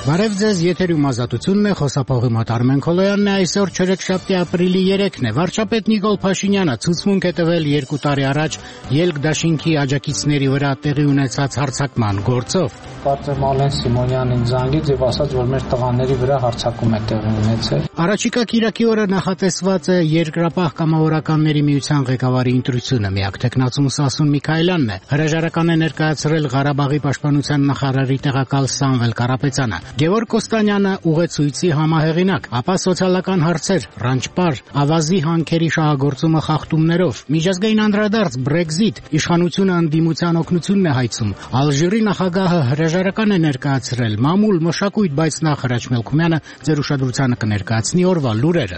Բարև ձեզ, եթերում ազատությունն է, խոսափողի մոտ Արմեն Քոլոյանն է, այսօր չորեքշաբթի ապրիլի 3-ն է, վարչապետ Նիկոլ Փաշինյանը ցուցմունք է տվել 2 տարի առաջ ելք դաշինքի աջակիցների վրա տեղի ունեցած հարձակման գործով։ Կարծեմ Ալեն Սիմոնյանին զանգեց եւ ասաց, որ մեր տղաների վրա հարձակում է տեղի ունեցել։ Առաջիկա Կիրակի օրը նախատեսված է Երկրապահ կամավորականների միության ղեկավարի ընտրությունը, միակ տեխնացում Սասուն Միքայելյանն է։ Հրաժարական է ներկայացրել Ղարաբաղի պաշտպանության նախարարի տեղակալ Սամվել Կարապետյանը։ Գևորգ Կոստանյանը ուղեցույցի համահեղինակ, ապա սոցիալական հարցեր, ռանչպար, ավազի հանքերի շահագործումը խախտումներով, միջազգային անդրադարձ, Brexit, իշխանությունը ընդդիմության օգնությունն է հայցում։ Ալժիրի նախագահը հրաժարական է ներկայացրել, մամուլ, մշակույթ, բայց նախ Հրաչ Մելքումյանը ձեր ուշադրությանը կներկայացնի օրվա լուրերը։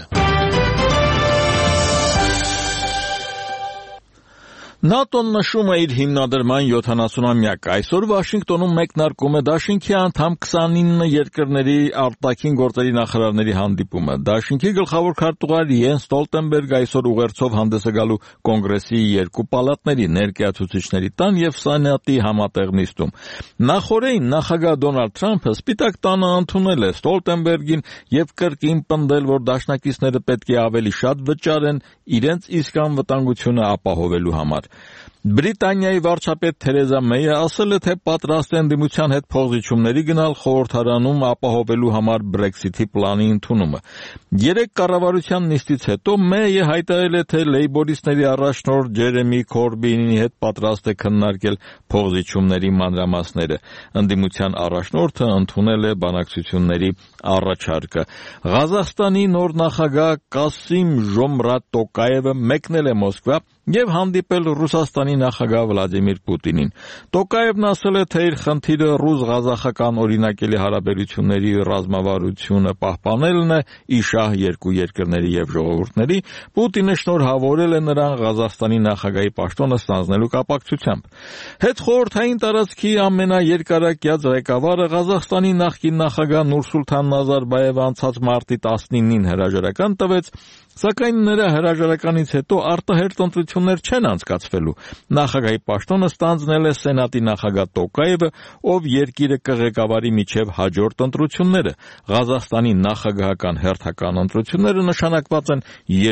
ՆԱՏՕ-ն նշում է իր հիմնադրման 70-ամյակը։ Այսօր Վաշինգտոնում մեկնարկում է Դաշինքի անդամ 29 երկրների արտաքին գործերի նախարարների հանդիպումը։ Դաշինքի գլխավոր քարտուղար Յենս Ստոլտենբերգը այսօր ուղերձով հանդես է գալու Կոնգրեսի 2 պալատների, ներկայացուցիչների տան եւ Սենատի համատեղ նիստում։ Նախորդին նախագահ Դոնալդ Թրամփը Սպիտակ տանը ընդունել է Ստոլտենբերգին եւ կրկին պնդել, որ դաշնակիցները պետք է ավելի շատ վճարեն իրենց իսկ անվտանգությունը ապահովելու համար։ Բրիտանիայի վարչապետ Թերեզա Մեյը ասել է, թե պատրաստ է ընդդիմության հետ փոխզիջումների գնալ խորհրդարանում ապահովելու համար Brexit-ի պլանի ընդունումը։ 3 կառավարության նիստից հետո Մեյը հայտարարել է, թե լեյբորիստների առաջնորդ Ջերեմի Քորբինի հետ պատրաստ է քննարկել փոխզիջումների մանրամասները։ Ընդդիմության առաջնորդը ընդունել է բանակցությունների առաջարկը։ Ղազախստանի նոր նախագահ Կասիմ Ժոմրատ Տոկաևը մեկնել է Մոսկվա եւ հանդիպել Ռուսաստանի նախագահ Վլադիմիր Պուտինին։ Տոկաևն ասել է, թե իր խնդիրը ռուս-ղազախական օրինակելի հարաբերությունների ռազմավարությունը պահպանելն է իշահ երկու երկրների եւ ժողովուրդների։ Պուտինը շնորհավորել է նրան Ղազախստանի նախագահի պաշտոնը ստանձնելու կապակցությամբ։ Հետխորհրդային տարածքի ամենաերկարակյաց ղեկավարը Ղազախստանի նախկին նախագահ Նուրսուլթան Նազարբաևը անցած մարտի 19-ին հրաժարական տվեց, սակայն նրա հրաժարականից հետո արտահերթ ընտրություններ չեն անցկացվելու։ Նախագահի պաշտոնը ստանձնել է Սենատի նախագահ Տոկաևը, ով երկիրը կղեկավարի միջև հաջորդ ընտրությունները։ Ղազախստանի նախագահական հերթական ընտրությունները նշանակված են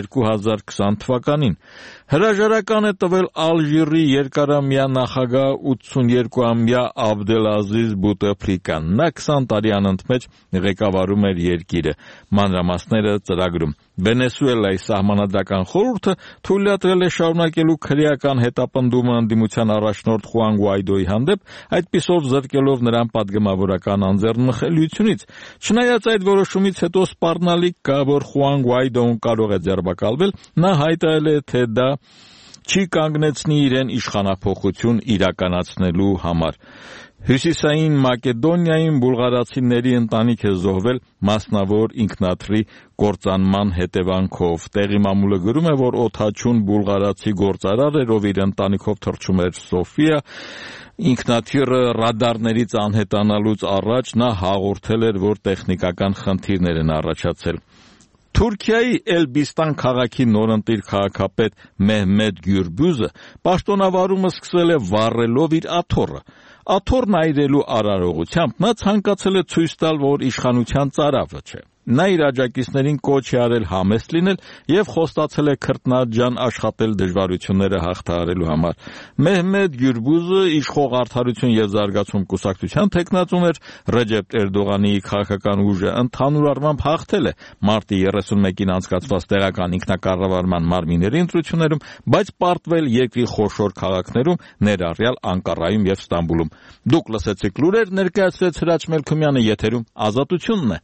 2020 թվականին։ Հրաժարական է տվել Ալժիրի երկարամյա նախագահ 82-ամյա Աբդելազիզ Բուտեֆլիկան։ Նա 20 տարի անընդմեջ ղեկավարում էր երկիրը։ Մանրամասները ծրագրում։ Վենեսուելայի սահմանադրական խորհուրդը թույլատրել է շարունակելու քրեական հետապնդումը ընդդիմության առաջնորդ Խուան Գուայդոյի հանդեպ, այդպիսով զրկելով նրան պատգամավորական անձեռնխելիությունից։ Չնայած այդ որոշումից հետո սպառնալիք կա, որ Խուան Գուայդոն կարող է ձերբակալվել, նա հայտարարել է, թե դա չի կանգնեցնի իրեն իշխանափոխություն իրականացնելու համար։ Հյուսիսային Մակեդոնիայում բուլղարացիների ընտանիք է զոհվել մասնավոր ինքնաթիռի կործանման հետևանքով։ Տեղի մամուլը գրում է, որ օդաչուն բուլղարացի գործարար էր, ով իր ընտանիքով թռչում էր Սոֆիա։ Ինքնաթիռը ռադարներից անհետանալուց առաջ նա հաղորդել էր, որ տեխնիկական խնդիրներ են առաջացել։ Թուրքիայի Էլբիստան քաղաքի նորընտիր քաղաքապետ Մեհմեդ Գյուրբյուզը պաշտոնավարումը սկսել է վառելով իր աթոռը։ Աթոռն այրելու արարողությամբ նա ցանկացել է ցույց տալ, որ իշխանության ծարավը չէ։ Նա իր աջակիցներին կոչ է արել համեստ լինել եւ խոստացել է քրտնաջան աշխատել դժվարությունները հաղթահարելու համար։ Մեհմեդ Գյուրբյուզը իշխող Արդարություն եւ Զարգացում կուսակցության թեկնածուն էր, Ռեջեփ Էրդողանի քաղաքական ուժը ընդհանուր առմամբ հաղթել է մարտի 31-ին անցկացված տեղական ինքնակառավարման մարմինների ընտրություններում, բայց պարտվել երկրի խոշոր քաղաքներում, ներառյալ Անկարայում եւ Ստամբուլում։ Դուք լսեցիք լուրեր, ներկայացրեց Հրաչ Մելքումյանը, եթերում Ազատությունն է։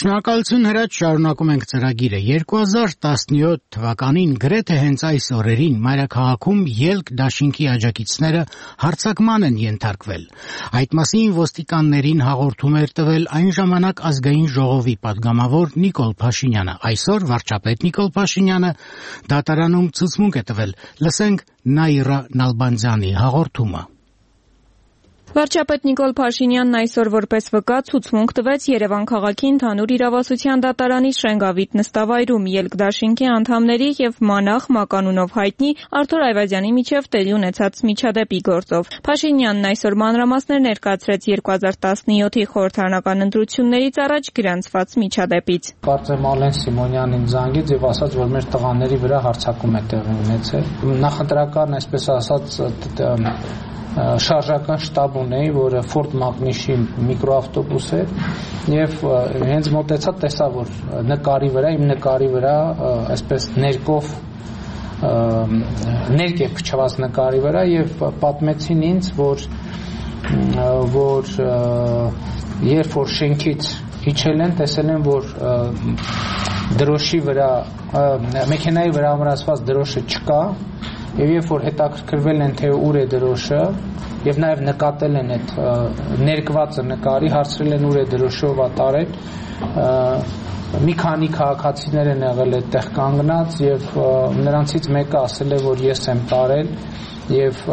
Շնորհակալություն Հրաչ, շարունակում ենք ծրագիրը։ 2017 թվականին գրեթե հենց այս օրերին մայրաքաղաքում ելք դաշինքի աջակիցները հարձակման են ենթարկվել։ Այդ մասին ոստիկաններին հաղորդում էր տվել այն ժամանակ ազգային ժողովի падգամավոր Նիկոլ Փաշինյանը։ Այսօր վարչապետ Նիկոլ Փաշինյանը դատարանում ցուցմունք է տվել։ Լսենք Նաիրա Նալբանդյանի հաղորդումը։ Վարչապետ Նիկոլ Փաշինյանն այսօր որպես վկա ցուցմունք տվեց Երևան քաղաքի ընդհանուր իրավասության դատարանի Շենգավիթ նստավայրում ելքդաշինքի անդամների եւ Մանախ Մականունով հայտնի Արթուր Այվազյանի միջև տեղի ունեցած միջադեպի գործով։ Փաշինյանն այսօր մանրամասներ ներկայացրեց 2017-ի խորհրդարանական ընտրություններից առաջ գրանցված միջադեպից։ Կարծեմ Ալեն Սիմոնյանին զանգեց եւ ասաց, որ մեր տղաների վրա հարձակում է տեղի ունեցել։ Նախընտրական, այսպես ասած, շարժական շտաբ ունեի, որը Ford Magnish-ի միկրոավտոբուս էր եւ հենց մոտեցա տեսա, որ իմ նկարի վրա այսպես ներկով ներկ է փչված նկարի վրա եւ պատմեցին ինձ, որ երբ որ շենքից իջել են, տեսել են, որ դրոշի վրա մեքենայի վրա ամրացված դրոշը չկա եւ երբ որ հետաքրքրվել են թե ուր է դրոշը եւ նաեւ նկատել են այդ ներկվածը նկարի, հարցրել են ուր է դրոշը վատարել, մի քանի քաղաքացիներ են եղել այդտեղ կանգնած եւ նրանցից մեկը ասել է, որ ես եմ տարել եւ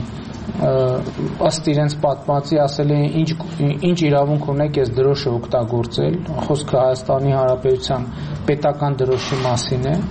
ըստ իրենց պատմածի ասել են ինչ իրավունք ունեք այս դրոշը օգտագործել, խոսքը Հայաստանի Հանրապետության պետական դրոշի մասին է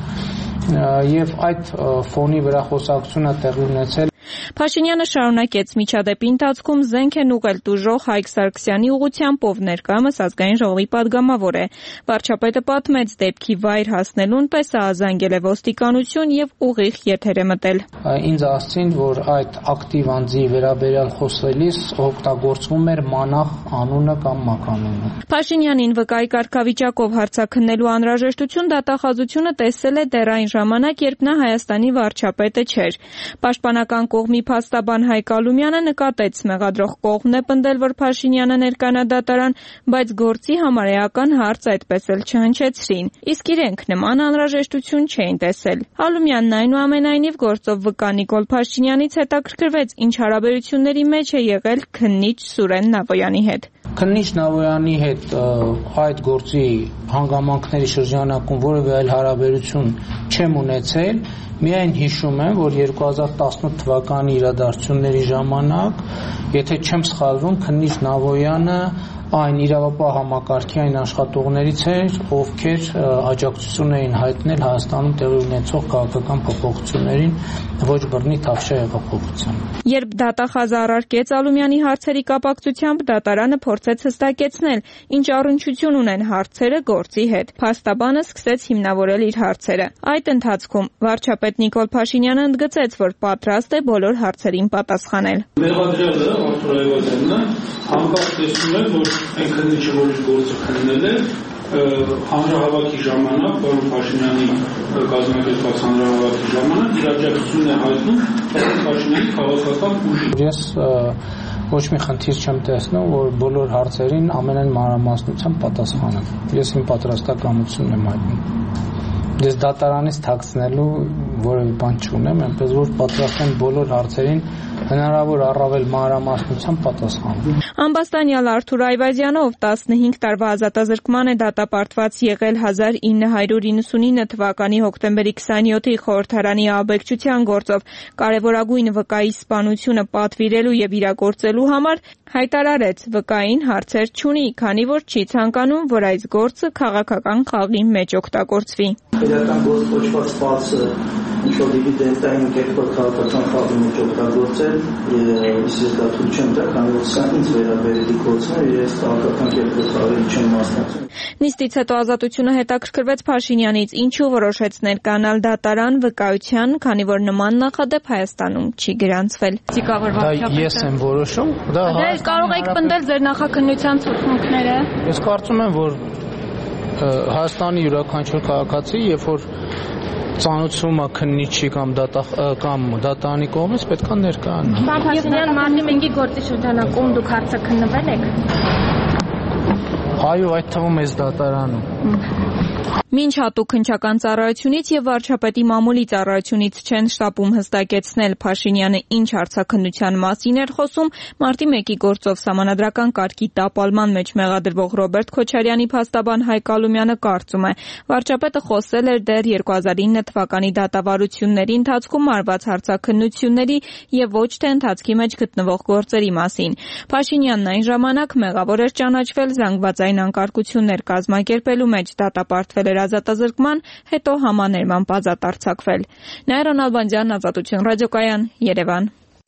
եւ այդ ֆոնի վրա խոսակցությունը տեղի ունեցել։ Փաշինյանը շարունակեց միջադեպի ընթացքում զենք են ուղղել տուժող Հայկ Սարգսյանի ուղղությամբ, ով ներկայումս ազգային ժողովի падգամավոր է։ Վարչապետը պատմեց դեպքի վայր հասնելուն պես զանգել է ոստիկանություն եւ ուղիղ եթեր է մտել։ Ինձ ասացին, որ այդ ակտիվ անձի վերաբերյալ խոսելիս օգտագործվում էր Մանախ անունը կամ մականունը։ Փաշինյանին վկայի կարգավիճակով հարցաքննելու անհրաժեշտություն դատախազությունը տեսել է դեռ այն ժամանակ, երբ նա Հայաստանի վարչապետը չէր։ Պաշտպանական կողմի փաստաբան Հայկ Ալումյանը նկատեց մեղադրող կողմն է պնդել, որ Փաշինյանը ներկանա դատարան, բայց գործի համարեական հարց այդպես էլ չհնչեցրին, իսկ իրենք նման անհրաժեշտություն չէին տեսել։ Ալումյանն այնուամենայնիվ գործով վկա Նիկոլ Փաշինյանից հետաքրքրվեց, ինչ հարաբերությունների մեջ է եղել քննիչ Սուրեն Նավոյանի հետ։ Քննիչ Նավոյանի հետ այդ գործի հանգամանքների շրջանակում որևէ այլ հարաբերություն չեմ ունեցել, միայն հիշում եմ, որ 2018 թվականի իրադարձությունների ժամանակ, եթե չեմ սխալվում, քննիչ Նավոյանը այն իրավապահ համակարգի այն աշխատողներից էր, ովքեր աջակցություն էին հայտնել Հայաստանում տեղի ունեցող քաղաքական փոփոխություններին, ոչ բռնի Թավշյա հեղափոխությանը։ Երբ դատախազը առարկեց Ալումյանի հարցերի կապակցությամբ, դատարանը փորձեց հստակեցնել, ինչ առնչություն ունեն հարցերը գործի հետ։ Փաստաբանը սկսեց հիմնավորել իր հարցերը։ Այդ ընթացքում վարչապետ Նիկոլ Փաշինյանը ընդգծեց, որ պատրաստ է բոլոր հարցերին պատասխանել։ Մեղադրյալը Արթուր Այվազյանը հանկարծ տեսնում է, որ այն քննիչը, որ իր գործը քննել է, հանրահավաքի ժամանակ, պարոն Փաշինյանի կազմակերպված հանրահավաքի ժամանակ իր աջակցությունն է հայտնում Փաշինյանի քաղաքական ուժին։ Ես ոչ մի խնդիր չեմ տեսնում, որ բոլոր հարցերին ամենայն մանրամասնությամբ պատասխանեմ։ Ես իմ պատրաստակամությունն եմ հայտնում։ Ես դատարանից թաքցնելու որևէ բան չունեմ, այնպես որ պատրաստ եմ բոլոր հարցերին հնարավոր առավել մանրամասնությամբ պատասխանել։ Ամբաստանյալ Արթուր Այվազյանը, ով 15 տարվա ազատազրկման է դատապարտված եղել 1999 թվականի հոկտեմբերի 27-ի խորհրդարանի աբեկչության գործով, կարևորագույն վկայի սպանությունը պատվիրելու եւ իրագործելու համար հայտարարեց վկային հարցեր չունի, քանի որ չի ցանկանում, որ այս գործը քաղաքական խաղի մեջ օգտագործվի։ Քրեական գործ կոչված սպասը ինչ-որ դիվիդենտային կերպով քաղաքական խաղի մեջ օգտագործել, ես դա թույլ չեմ տա, քանի որ սա ինձ վերաբերելի գործն է, ես քաղաքական կերպով խաղի չեմ մասնակցում։ Նիստից հետո Ազատությունը հետաքրքրվեց Փաշինյանից, ինչու որոշեց ներկանալ դատարան վկայության, քանի որ նման նախադեպ Հայաստանում չի գրանցվել։ Դա ես եմ որոշում, դա կարող եք պնդել ձեր նախաքննության ցուցմունքները։ Ես կարծում եմ, որ Հայաստանի յուրաքանչյուր քաղաքացի, երբ որ ծանոթում է քննիչի կամ դատարանի կողմից, պետք է ներկայանա։ Փաշինյան մարտի 5-ի գործի շրջանակում դուք հարցը քննվել եք։ Այո, այդ թվում էս դատարանում։ Մինչ հատուկ քննչական ծառայությունից եւ վարչապետի մամուլի ծառայությունից չեն շտապում հստակեցնել Փաշինյանը ինչ հարցաքննության մասին էր խոսում, մարտի 1-ի գործով սահմանադրական կարգի տապալման մեջ մեղադրվող Ռոբերտ Քոչարյանի փաստաբան Հայկ Ալումյանը կարծում է, վարչապետը խոսել էր դեռ 2009 թվականի դատավարությունների ընթացքում արված հարցաքննությունների եւ ոչ թե ընթացքի մեջ գտնվող գործերի մասին։ Փաշինյանն այն ժամանակ մեղավոր էր ճանաչվել զանգվածային անկարգություններ կազմակերպելու մեջ, դատապարտվել էր ազատազրկման, հետո համաներմամբ ազատ արձակվել։ Նաիրա Նալբանդյան, Ազատություն ռադիոկայան, Երևան։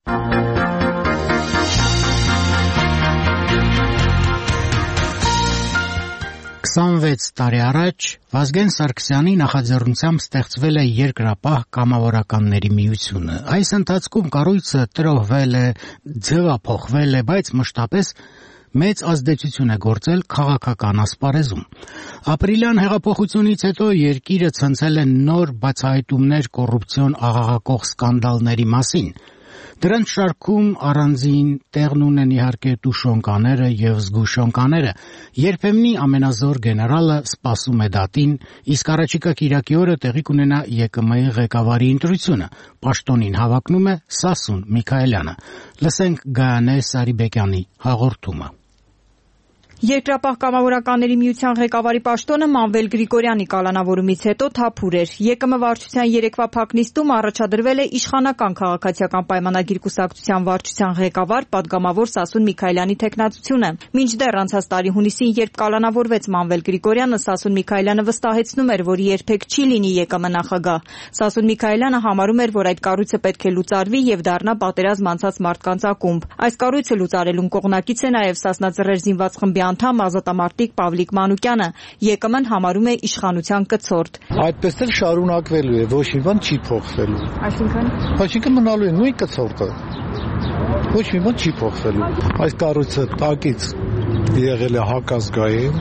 26 տարի առաջ Վազգեն Սարգսյանի նախաձեռնությամբ ստեղծվել է Երկրապահ կամավորականների միությունը։ Այս ընթացքում կառույցը տրոհվել է, ձևափոխվել է, բայց մշտապես մեծ ազդեցություն է գործել քաղաքական ասպարեզում։ Ապրիլյան հեղափոխությունից հետո երկիրը ցնցել է նոր բացահայտումներ կոռուպցիոն աղաղակող սկանդալների մասին։ Դրանց շարքում առանձին տեղն ունեն իհարկե տուշոնկաները եւ զգուշոնկաները։ Երբեմնի ամենազոր գեներալը սպասում է դատին, իսկ առաջիկա կիրակի օրը տեղի կունենա ԵԿՄ-ի ղեկավարի ընտրությունը։ Պաշտոնին հավակնում է Սասուն Միքայելյանը։ Լսենք Գայանե Սարիբեկյանի հաղորդումը։ Երկրապահ կամավորականների միության ղեկավարի պաշտոնը Մանվել Գրիգորյանի կալանավորումից հետո թափուր էր։ ԵԿՄ վարչության երեկվա փակնիստում առաջադրվել է իշխանական քաղաքացիական պայմանագիր կուսակցության վարչության ղեկավար պատգամավոր Սասուն Միքայելյանի թեկնածությունը։ Մինչդեռ անցած տարի հունիսին, երբ կալանավորվեց Մանվել Գրիգորյանը, Սասուն Միքայելյանը վստահեցնում էր, որ երբեք չի լինի ԵԿՄ նախագահ։ Սասուն Միքայելյանը համարում էր, որ այդ կառույցը պետք է լուծարվի եւ դառնա պատերազմ անցած մարդկանց ակումբ։ Այս կառույցը լուծարելուն կողմնակից է նաեւ Սասնաձեռեր զինված խմբի անդամ ազատամարտիկ Պավլիկ Մանուկյանը, ԵԿՄ-ն համարում է իշխանության կցորդ։ Այդպես էլ շարունակվելու է, ոչ մի բան չի փոխվելու։ Այսինքն մնալու է նույն կցորդը։ Ոչ մի բան չի փոխվելու։ Այս կառույցը տակից եղել է հակազգային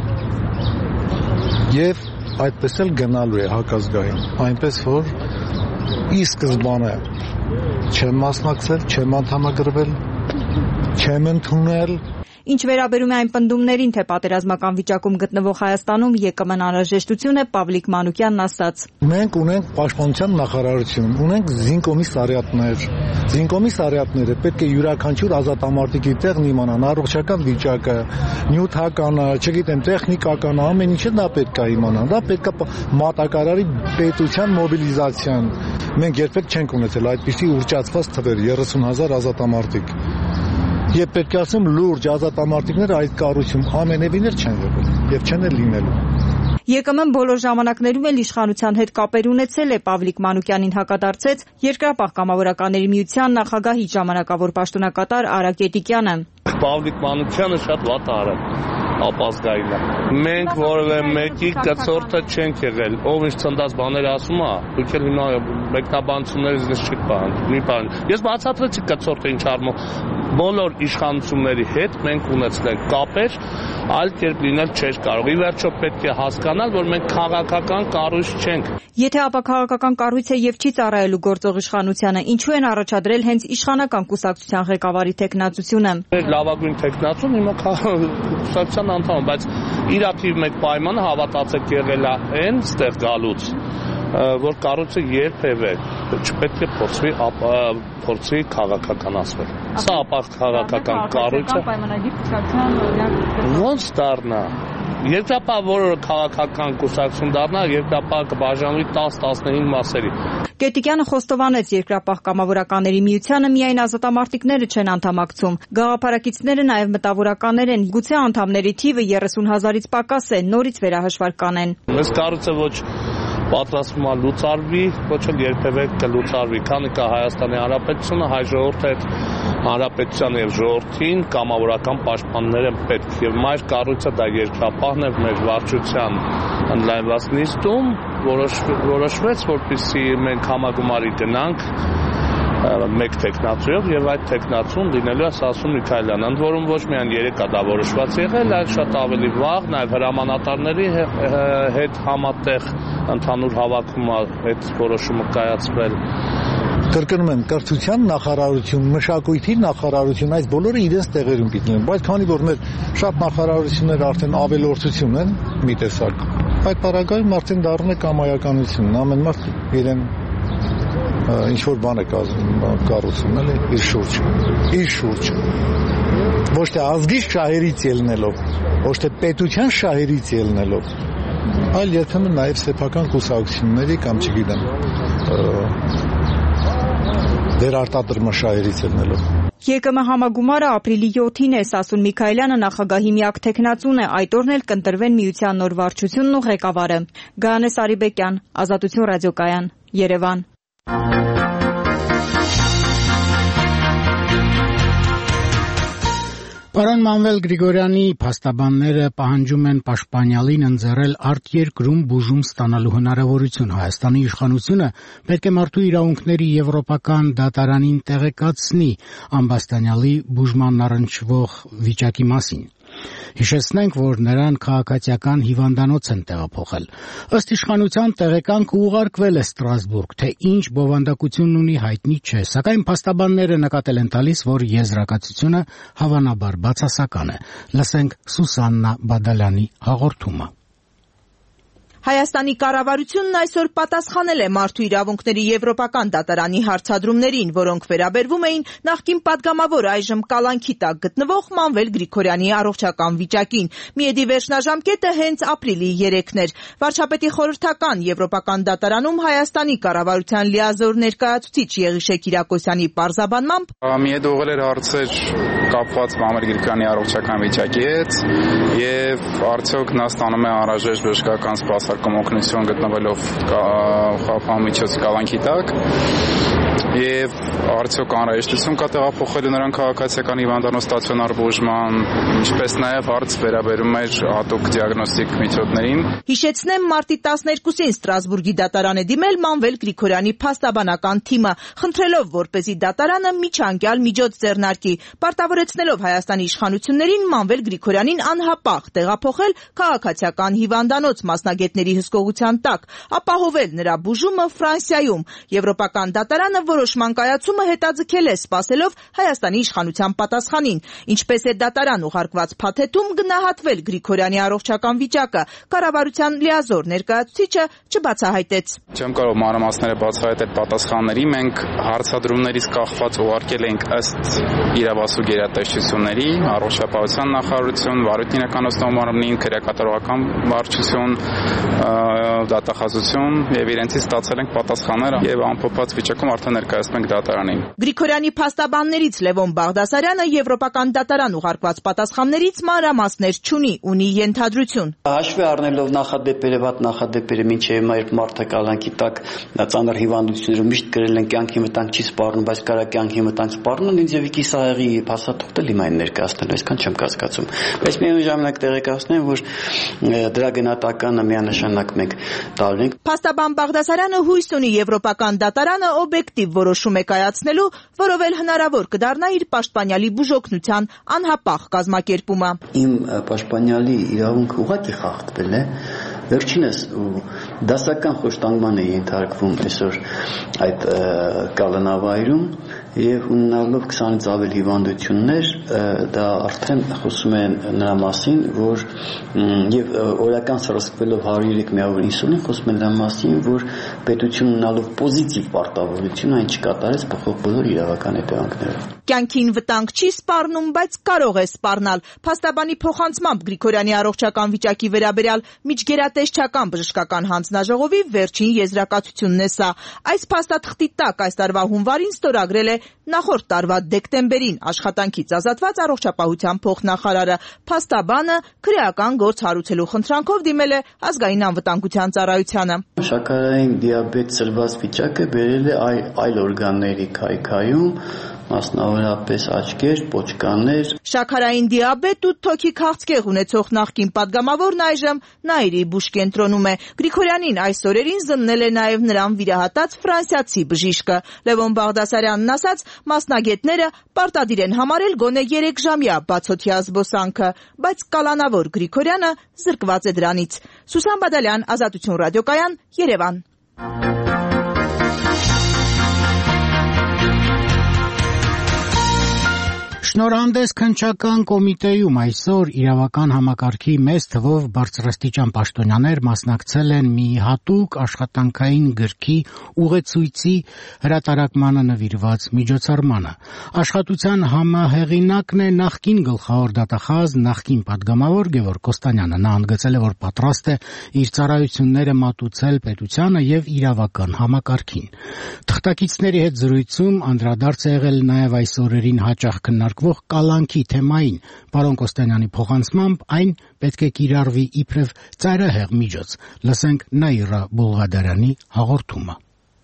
եւ այդպես էլ գնալու է հակազգային։ Այնպես որ ի սկզբանե չեմ մասնակցել, չեմ անդամագրվել, չեմ ընդունել։ Ինչ վերաբերում է այն պնդումներին, թե պատերազմական վիճակում գտնվող Հայաստանում ԵԿՄ-ն անհրաժեշտություն է, Պավլիկ Մանուկյանն ասաց. Մենք ունենք պաշտպանության նախարարություն, ունենք զինկոմիսարիատներ։ Զինկոմիսարիատները պետք է յուրաքանչյուր ազատամարտիկի տեղն իմանան, առողջական վիճակը, նյութականը, չգիտեմ, տեխնիկականը, ամեն ինչը դա պետք է իմանան։ Դա պետք է մատակարարի պետության մոբիլիզացիան։ Մենք երբեք չենք ունեցել այդպիսի ուռճացված թվեր 30,000 ազատամարտիկ։ Եվ պետք է ասեմ, լուրջ ազատամարտիկները այդ կառույցում ամենևին չեն եղել եւ չեն էլ լինելու։ ԵԿՄ-ն բոլոր ժամանակներում էլ իշխանության հետ կապեր ունեցել է, Պավլիկ Մանուկյանին հակադարձեց Երկրապահ կամավորականների միության նախագահի ժամանակավոր պաշտոնակատար Արա Կետիկյանը։ Պավլիկ Մանուկյանը շատ վատ արել, ապազգային է։ Մենք որևէ մեկի կցորդը չենք եղել, ով ինչ ցնդած բաներ ասում է, դուք էլ հիմա մեկնաբանություններից դες չեք բան։ Ես բացատրեցի կցորդը ինչ առումով բոլոր իշխանությունների հետ մենք ունեցել կապեր, այլ կերպ լինել չէր կարող։ Ի վերջո պետք է հասկանալ, որ մենք քաղաքական կառույց չենք։ Եթե ապա կառույց է եւ չի ծառայելու գործող իշխանությանը, ինչու են առաջադրել հենց իշխանական կուսակցության ղեկավարի թեկնածությունը։ Լավագույն թեկնածուն հիմա կուսակցության անդամ, բայց իրակիվ մեկ պայմանը հավատացեք եղել է այն ստեղ գալուց, որ կառույցը երբևէ չպետք է փորձի քաղաքականացվել։ Սա ապահ կառույցը ոնց դառնա։ Երկրապահ որը քաղաքական կուսակցություն դառնա, երկրապահը կբաժանվի 10-15 մասերի։ Կետիկյանը խոստովանեց Երկրապահ կամավորականների միությանը միայն ազատամարտիկները չեն անդամակցում։ Գաղափարակիցները նաև մտավորականներ են, գուցե անդամների թիվը 30,000-ից պակաս է, նորից վերահաշվար կանեն։ Այս կառույցը ոչ պատրաստվում է լուծարվի, ոչ էլ երբևէ կլուծարվի, քանի կա Հայաստանի Հանրապետությունը, հայ ժողովուրդը այդ հանրապետության եւ ժողովրդին կամավորական պաշտպաններ են պետք եւ մայր կառույցը դա Երկրապահն է մեր վարչության ընդլայնված նիստում որոշվեց, որպեսզի մենք համագումարի գնանք մեկ տեխնացիով եւ այդ տեխնացուն լինելու է Սասուն Միքայելյանը, ընդ որում ոչ միայն 3 դա որոշված եղել, այլ շատ ավելի վաղ նաեւ հրամանատարների հետ համատեղ ընդհանուր հավաքում այդ որոշումը կայացվել Կրկնում եմ, կրթության նախարարություն, մշակույթի նախարարություն, այս բոլորը իրենց տեղերում պիտի լինեն, բայց քանի որ մեր շատ նախարարություններ արդեն ավելորդություն են մի տեսակ, այդ պարագայում արդեն դառնում է կամայականությունն, ամեն մարդ իրեն ինչ-որ բան է կառուցում, էլի, իր շուրջ, ոչ թե ազգի շահերից ելնելով, ոչ թե պետության շահերից ելնելով, այլ երբեմն նաև սեփական կուսակցությունների կամ չգիտեմ դերարտադրմաշահերից ելնելով։ ԵԿՄ համագումարը ապրիլի 7-ին է, Սասուն Միքայելյանը նախագահի միակ թեկնածուն է, այդ օրն էլ կընտրվեն միության նոր վարչությունն ու ղեկավարը։ Գայանե Սարիբեկյան, Ազատություն ռադիոկայան, Երևան։ Պարոն Մանվել Գրիգորյանի փաստաբանները պահանջում են Պաշտպանյալին ընձեռել արտերկրում բուժում ստանալու հնարավորություն։ Հայաստանի իշխանությունը պետք է մարդու իրավունքների եվրոպական դատարանին տեղեկացնի Ամբաստանյալի բուժման առնչվող վիճակի մասին։ Հիշեցնենք, որ նրան քաղաքացիական հիվանդանոց են տեղափոխել։ Ըստ իշխանության տեղեկանքը ուղարկվել է Ստրասբուրգ, թե ինչ բովանդակություն ունի հայտնի չէ, սակայն փաստաբանները նկատել են տալիս, որ եզրակացությունը հավանաբար բացասական է։ Լսենք Սուսաննա Բադալյանի հաղորդումը։ Հայաստանի կառավարությունն այսօր պատասխանել է մարդու իրավունքների եվրոպական դատարանի հարցադրումներին, որոնք վերաբերվում էին նախկին падգամավոր այժմ կալանքի տակ գտնվող Մանվել Գրիգորյանի առողջական վիճակին։ Միեդի վերջնաժամկետը հենց ապրիլի 3-ն էր։ Վարչապետի խորհրդական եվրոպական դատարանում Հայաստանի կառավարության լիազոր ներկայացուցիչ Եղիշե Կիրակոսյանի պարզաբանմամբ Միեդը ուղղել էր հարցեր կապված Մանվել Գրիգորյանի առողջական վիճակի հետ եւ արդյոք նա ստանում է անհրաժեշտ բժշկական սպասարկում օգնություն գտնվելով խաղաղամիջոցի կալանքի տակ եւ արդյոք անհրաժեշտություն կա տեղափոխելու նրան քաղաքացիական հիվանդանոց ստացիոնար բուժման, ինչպես նաեւ հարց վերաբերում էր հատուկ դիագնոստիկ մեթոդներին։ Հիշեցնեմ, մարտի 12-ին Ստրասբուրգի դատարան է դիմել Մանվել Գրիգորյանի փաստաբանական թիմը, խնդրելով, որպեսզի դատարանը միջանկյալ միջոց ձեռնարկի, պարտավորեցնելով Հայաստանի իշխանություններին Մանվել Գրիգորյանին անհապաղ տեղափոխել քաղաքացիական հիվանդանոց մասնագետների հսկողության տակ, ապահովել նրա բուժումը Ֆրանսիայում։ Եվրոպական դատարանը որոշման կայացումը հետաձգել է, սպասելով Հայաստանի իշխանության պատասխանին։ Ինչպես է դատարան ուղարկված փաթեթում գնահատվել Գրիգորյանի առողջական վիճակը, կառավարության լիազոր ներկայացուցիչը չբացահայտեց։ Չեմ կարող մանրամասները բացահայտել պատասխանների, մենք հարցադրումներից կախված ուղարկել ենք ըստ իրավասու գերատեսչությունների, առողջապահության նախարարություն, վարույթ իրականացնող մարմնին, քրեակատարողական վարչություն, դատախազություն եւ իրենցից ստացել ենք պատասխաններ եւ ամփոփած վիճակում արդեն ներկայացնում ենք դատարանին։ Գրիգորյանի փաստաբաններից Լևոն Բաղդասարյանը եվրոպական դատարան ուղարկված պատասխաններից մանրամասներ չունի, ունի ենթադրություն։ Հաշվի առնելով նախադեպերը, վատ նախադեպերը, մինչև այդ մարդը կալանքի տակ ծանր հիվանդություններով միշտ գրել են կյանքի վտանգ չի սպառնում, բայց կարա կյանքի վտանգ սպառնում, ինձ եւ կիսահեղի փաստաթուղթը լիմային ներկայացնել, այսքան չեմ կասկածում։ Բայց միևնույն ժամանակ տեղեկացնեմ, որ դրա գնահատականը միանշանակ մենք տալու ենք։ Փաստաբան Բաղդասարյանը հույս ունի եվրոպական դատարանը օբյեկտիվ որոշում է կայացնելու, որով էլ հնարավոր կդառնա իր պաշտպանյալի բուժօգնության անհապաղ կազմակերպումը։ Իմ պաշտպանյալի իրավունքը ուղղակի խախտվել է։ Վերջինս դասական խոշտանգման է ենթարկվում այսօր այդ կալանավայրում եւ ունենալով 20-ից ավել հիվանդություններ, դա արդեն խոսում են նրա մասին, որ եւ օրական սրսկվելով 103 միավոր ինսուլին, խոսում են նրա մասին, որ պետություն ունենալով պոզիտիվ պարտավորություն այն չկատարեց փոխող բոլոր իրավական հետևանքները։ Կյանքին վտանգ չի սպառնում, բայց կարող է սպառնալ։ Փաստաբանի փոխանցմամբ Գրիգորյանի առողջական վիճակի վերաբերյալ միջգերատեսչական բժշկական հանձնաժողովի վերջին եզրակացությունն է սա։ Այս փաստաթղթի տակ այս տարվա հունվարին ստորագրել է նախորդ տարվա դեկտեմբերին աշխատանքից ազատված առողջապահության փոխնախարարը։ Փաստաբանը քրեական գործ հարուցելու խնդրանքով դիմել է ազգային անվտանգության ծառայությանը։ Շաքարային դիաբետ ծլված վիճակը բերել է այլ օրգանների քայքայում, մասնավորապես աչքեր, պոչկաներ։ Շաքարային դիաբետ ու թոքի քաղցկեղ ունեցող նախկին падգամավորն այժմ Նաիրի բուժկենտրոնում է։ Գրիգորյանին այս օրերին զննել է նաև նրան վիրահատած ֆրանսիացի բժիշկը։ Լևոն Բաղդասարյանն ասաց, մասնագետները պարտադիր են համարել գոնե 3-ժամյա բացօթյա զբոսանքը, բայց կալանավոր Գրիգորյանը զրկված է դրանից։ Սուսան Բադալյան, Ազատություն ռադիոկայան, Երևան։ Շնորհանդես քննչական կոմիտեում այսօր իրավական համակարգի մեծ թվով բարձրաստիճան պաշտոնյաներ մասնակցել են մի հատուկ աշխատանքային գրքի ուղեցույցի հրատարակմանը նվիրված միջոցառմանը։ Աշխատության համահեղինակն է նախկին գլխավոր դատախազ, նախկին պատգամավոր Գևորգ Կոստանյանը։ Նա ընդգծել է, որ պատրաստ է իր ծառայությունները մատուցել պետությանը եւ իրավական համակարգին։ Թղթակիցների հետ զրույցում անդրադարձ է եղել նաեւ այս օրերին հաճախ քննարկվող կալանքի թեմային։ Պարոն Կոստանյանի փոխանցմամբ այն պետք է կիրառվի իբրև ծայրահեղ միջոց։ Լսենք Նաիրա Բուլղադարյանի հաղորդումը։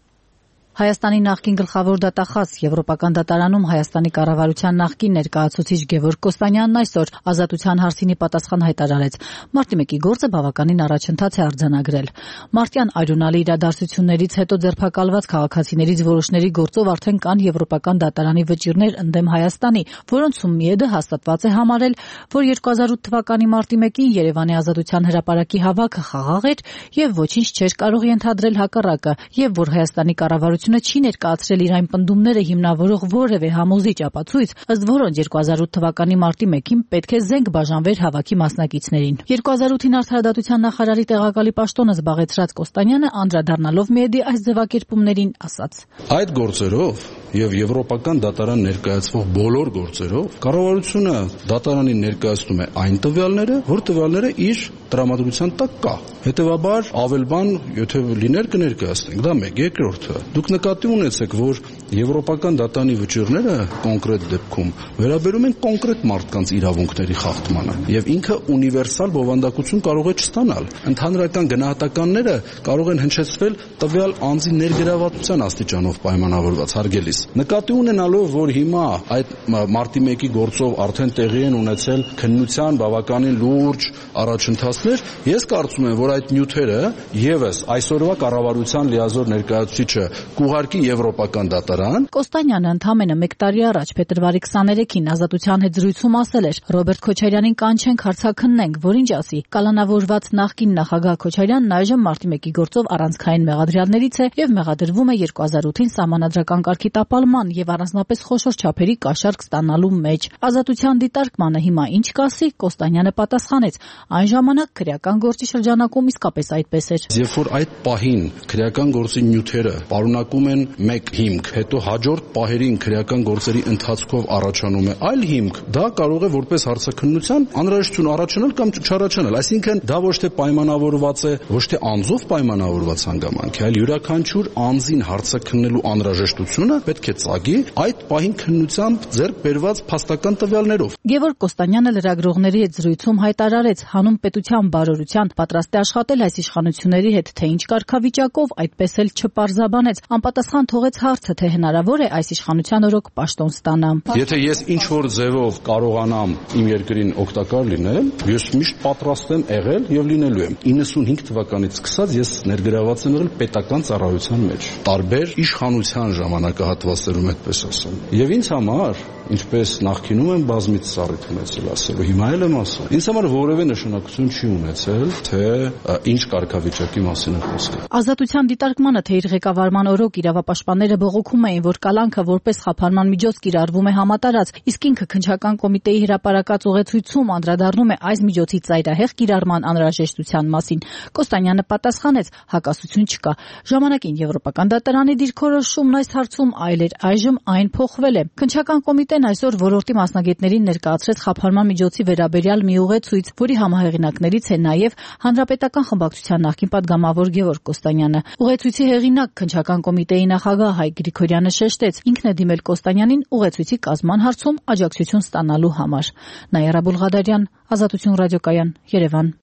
Հայաստանի նախկին գլխավոր դատախազ Եվրոպական դատարանում Հայաստանի կառավարության նախկին ներկայացուցիչ Գևորգ Կոստանյանն այսօր ազատության հարցինի պատասխան հայտարարեց։ Մարտի 1-ի գործը բավականին առաջընթաց է արձանագրել։ Մարտյան այրունալի իրադարձություններից հետո ձերբակալված քաղաքացիներից որոշների գործով արդեն կան Եվրոպական դատարանի վճիռներ ընդդեմ Հայաստանի, որոնցում ՄԻԵԴ հաստատված է համարել, որ 2008 թվականի մարտի 1-ին Երևանի Ազատության հրապարակի հավաքը խաղաղ էր եւ ոչինչ չէր կարող ենթադրել հակառակը, եւ որ Հայաստանի կառավարությունը չի ներկայացրել իր այն պնդումները հիմնավորող որևէ համոզիչ ապացույց, ըստ որոնց 2008 թվականի մարտի 1-ին պետք է զենք բաժանվեր հավաքի մասնակիցներին։ 2008-ին Արդարադատության նախարարի տեղակալի պաշտոնը զբաղեցրած Կոստանյանը անդրադառնալով ՄԻԵԴ-ի այս ձևակերպումներին ասաց. Այդ գործերով եւ Եվրոպական դատարան ներկայացվող բոլոր գործերով կառավարությունը դատարանին ներկայացնում է այն տվյալները, որ տվյալները իր տրամադրության տակ կա։ Հետևաբար ավել բան, եթե լիներ կներկայացնենք, դա մեկ, երկրորդը։ Դուք նկատի ունեցեք, որ Եվրոպական դատարանի վճիռները կոնկրետ դեպքում վերաբերում են կոնկրետ մարդկանց իրավունքների խախտմանը եւ ինքը ունիվերսալ բովանդակություն կարող է չստանալ։ Ընդհանրական գնահատականները կարող են հնչեցվել տվյալ անձի ներգրավվածության աստիճանով պայմանավորված հարգելիս։ Նկատի ունենալով, որ հիմա այդ մարտի 1-ի գործով արդեն տեղի են ունեցել քննության բավականին լուրջ առաջընթացներ, ես կարծում եմ, որ այդ նյութերը եւս այսօրվա կառավարության լիազոր ներկայացուցիչը կուղարկի Եվրոպական դատարան։ Կոստանյանը ընդամենը 1 տարի առաջ փետրվարի 23-ին ազատության հետ զրույցում ասել էր. Ռոբերտ Քոչարյանին կանչենք հարցաքննենք, որ ինչ ասի։ Կալանավորված նախկին նախագահ Քոչարյանն այժմ մարտի 1-ի գործով առանցքային մեղադրյալներից է եւ մեղադրվում է 2008-ին սահմանադրական կարգի տապալման եւ առանձնապես խոշոր չափերի կաշառք ստանալու մեջ։ Ազատության դիտարկմանը հիմա ինչ կասի, Կոստանյանը պատասխանեց. այն ժամանակ քրեական գործի շրջանակում իսկապես այդպես էր։ Երբ որ այդ պահին քրեական գործի նյութերը պարունակում են մեկ հիմք, հետո հաջորդ պահերին քրեական գործերի ընթացքով առաջանում է այլ հիմք, դա կարող է որպես հարցաքննության անհրաժեշտություն առաջանալ կամ չառաջանալ։ Այսինքն դա ոչ թե պայմանավորված է, ոչ թե անձով պայմանավորված հանգամանք է, այլ յուրաքանչյուր անձին հարցաքննելու անհրաժեշտությունը պետք է ծագի այդ պահին քննությամբ ձեռք բերված փաստական տվյալներով։ Գևորգ Կոստանյանը լրագրողների հետ զրույցում հայտարարեց, հանուն պետության բարօրության պատրաստ է աշխատել այս իշխանությունների հետ, թե ինչ կարգավիճակով, այդպես էլ չպարզաբանեց։ Անպատասխան թողեց հարցը, թե հնարավոր է այս իշխանության օրոք պաշտոն ստանամ։ Եթե ես ինչ որ ձևով կարողանամ իմ երկրին օգտակար լինել, ես միշտ պատրաստ եմ եղել եւ լինելու եմ։ 95 թվականից սկսած ես ներգրաված եմ եղել պետական ծառայության մեջ, տարբեր իշխանության ժամանակահատվածներում, այդպես ասեմ։ Եվ ինձ համար, ինչպես նախկինում եմ բազմից ծառայ ունեցել ասելու, հիմա էլ եմ ասում, ինձ համար որևէ նշանակություն չի ունեցել, թե ինչ կարգավիճակի մասին է խոսքը։ Ազատության դիտարկմանը, թե իր ղեկավարման օրոք իրավապաշտպանները բողոքում էին, որ կալանքը որպես խափանման միջոց կիրառվում է համատարած, իսկ ինքը քննչական կոմիտեի հրապարակած ուղեցույցում անդրադառնում է այս միջոցի ծայրահեղ կիրառման անհրաժեշտության մասին, Կոստանյանը պատասխանեց. հակասություն չկա։ Ժամանակին Եվրոպական դատարանի դիրքորոշումն այս հարցում այլ էր, այժմ այն փոխվել է։ Քննչական կոմիտեն այսօր ոլորտի մասնագետներին ներկայացրեց խափանման միջոցի վերաբերյալ մի ուղեցույց, որի համահեղինակներից է նաև Հանրապետական խմբակցության նախկին պատգամավոր Գևորգ Կոստանյանը։ Ուղեցույցի հեղինակ քննչական կոմիտեի նախագահ Հայկ Գրիգորյանը շեշտեց, ինքն է դիմել Կոստանյանին ուղեցույցի կազմման հարցում աջակցություն ստանալու համար։ Նաիրա Բուլղադարյան, Ազատություն ռադիոկայան, Երևան։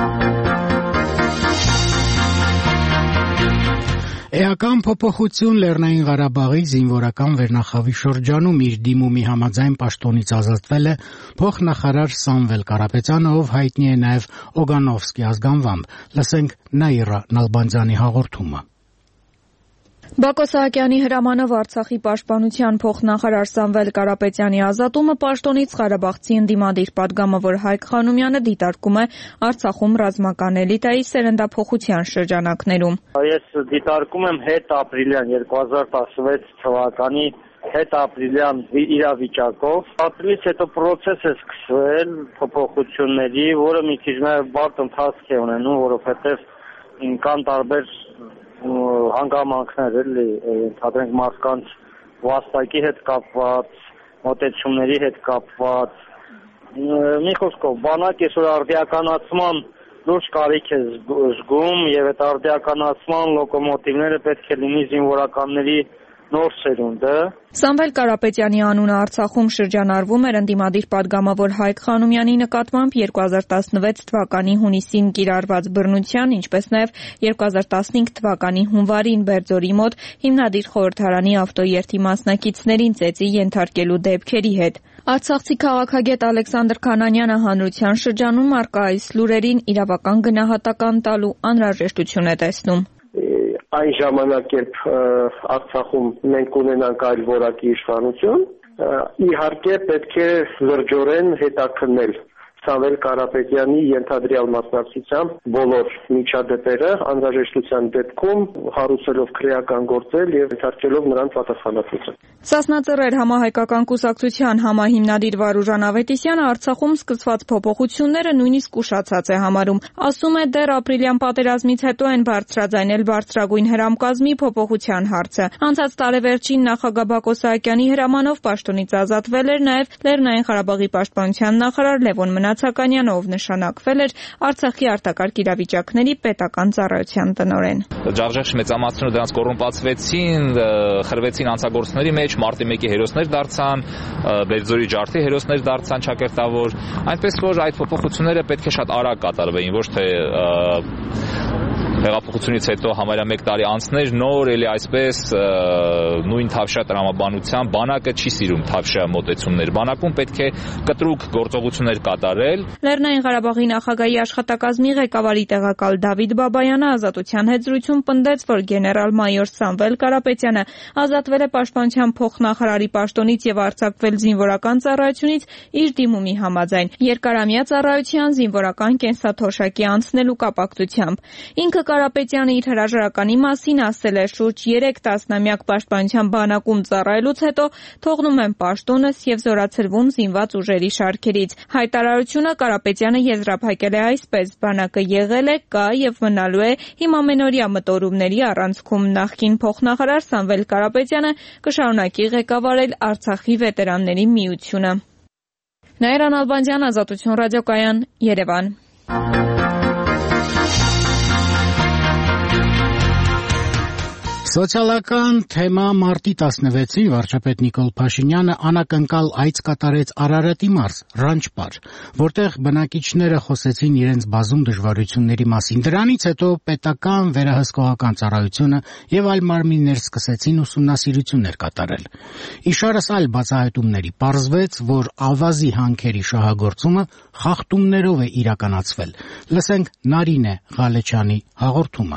Էական փոփոխություն Լեռնային Ղարաբաղի զինվորական վերնախավի շրջանում իր դիմումի համաձայն պաշտոնից ազատվել է փոխնախարար Սամվել Կարապետյանը, ով հայտնի է նաև Օգանովսկի ազգանվամբ։ Լսենք Նաիրա Նալբանդյանի հաղորդումը։ Բակո Սահակյանի հրամանով Արցախի պաշտպանության փոխնախարար Սամվել Կարապետյանի ազատումը պաշտոնից Ղարաբաղցի ընդդիմադիր պատգամավոր Հայկ Խանոմյանը դիտարկում է Արցախում ռազմական էլիտայի սերնդափոխության շրջանակներում։ Ես դիտարկում եմ հետ ապրիլյան 2016 թվականի հետապրիլյան իրավիճակով։ Ապրիլից հետո process է սկսվել փոփոխությունների, որը մի քիչ նաև բարդ ընթացք է ունենում, որովհետև կան տարբեր հանգամանքներ, էլի, ընդհանրենք մարդկանց վաստակի հետ կապված, մոտեցումների հետ կապված։ Մի խոսքով, բանակ այսօր արդիականացման լուրջ կարիք է զգում եւ այդ արդիականացման լոկոմոտիվները պետք է լինի զինվորականների նոր սերունդը։ Սամվել Կարապետյանի անունը Արցախում շրջանառվում էր ընդդիմադիր падգամավոր Հայկ Խանոմյանի նկատմամբ 2016 թվականի հունիսին կիրառված բռնության, ինչպես նաև 2015 թվականի հունվարին Բերձորի մոտ հիմնադիր խորհրդարանի ավտոերթի մասնակիցներին ծեծի ենթարկելու դեպքերի հետ։ Արցախցի քաղաքագետ Ալեքսանդր Քանանյանը հանրության շրջանում առկա այս լուրերին իրավական գնահատական տալու անհրաժեշտություն է տեսնում։ Այն ժամանակ, երբ Արցախում մենք ունենանք այլ որակի իշխանություն, իհարկե պետք է լրջորեն հետաքննել Սամվել Կարապետյանի ենթադրյալ մասնակցությամբ բոլոր միջադեպերը անհրաժեշտության դեպքում հարուցելով քրեական գործել եւ ենթարկելով նրան պատասխանատվություն։ Սասնա Ծռեր համահայկական կուսակցության համահիմնադիր Վարուժան Ավետիսյանը Արցախում սկսված փոփոխությունները նույնիսկ ուշացած է համարում։ Ասում է, դեռ ապրիլյան պատերազմից հետո են բարձրաձայնել բարձրագույն հրամկազմի փոփոխության հարցը։ Անցած տարեվերջին նախագահ Բակո Սահակյանի հրամանով պաշտոնից ազատվել էր նաև Լեռնային Ղարաբաղի պաշտպանության նախարար Լևոն Մնացականյանը, ով նշանակվել էր Արցախի արտակարգ իրավիճակների պետական ծառայության տնօրեն։ Ջախջախ մեծամասնությունը դրանց կոռումպացվեցին, խրվեցին անցագործների մեջ, մարտի 1-ի հերոսներ դարձան, Բերձորի ջարդի հերոսներ դարձան ճակերտավոր, այնպես որ այդ փոփոխությունները պետք է շատ արագ կատարվեին, ոչ թե հեղափոխությունից հետո համարյա 1 տարի անցներ, նոր էլի այսպես նույն թավշյա տրամաբանությամբ, բանակը չի սիրում թավշյա մոտեցումներ, բանակում պետք է կտրուկ գործողություններ կատարել։ Լեռնային Ղարաբաղի նախագահի աշխատակազմի ղեկավարի տեղակալ Դավիթ Բաբայանը Ազատության հետ զրույցում պնդեց, որ գեներալ-մայոր Սամվել Կարապետյանը ազատվել է պաշտպանության փոխնախարարի պաշտոնից եւ արձակվել զինվորական ծառայությունից իր դիմումի համաձայն, երկարամյա ծառայության զինվորական կենսաթոշակի անցնելու կապակցությամբ։ Ինքը Կարապետյանը իր հրաժարականի մասին ասել է, շուրջ 3 տասնամյակ պաշտպանության բանակում ծառայելուց հետո թողնում եմ պաշտոնս եւ զորացրվում զինված ուժերի շարքերից։ Հայտարարությունը Կարապետյանը եզրափակել է այսպես. բանակը եղել է, կա եւ մնալու է հիմա մենօրյա մտորումների առանցքում։ Նախկին փոխնախարար Սամվել Կարապետյանը կշարունակի ղեկավարել Արցախի վետերանների միությունը։ Նաիրա Նալբանդյան, Ազատություն ռադիոկայան, Երևան։ Սոցիալական թեմա մարտի 16-ին վարչապետ Նիկոլ Փաշինյանը անակնկալ այց կատարեց Արարատի մարզ, Ռանչպար, որտեղ բնակիչները խոսեցին իրենց բազում դժվարությունների մասին։ Դրանից հետո պետական վերահսկողական ծառայությունը եւ այլ մարմիններ սկսեցին ուսումնասիրություններ կատարել։ Իշարս այլ բացահայտումների պարզվեց, որ ավազի հանքերի շահագործումը խախտումներով է իրականացվել։ Լսենք Նարինե Ղալեչյանի հաղորդումը։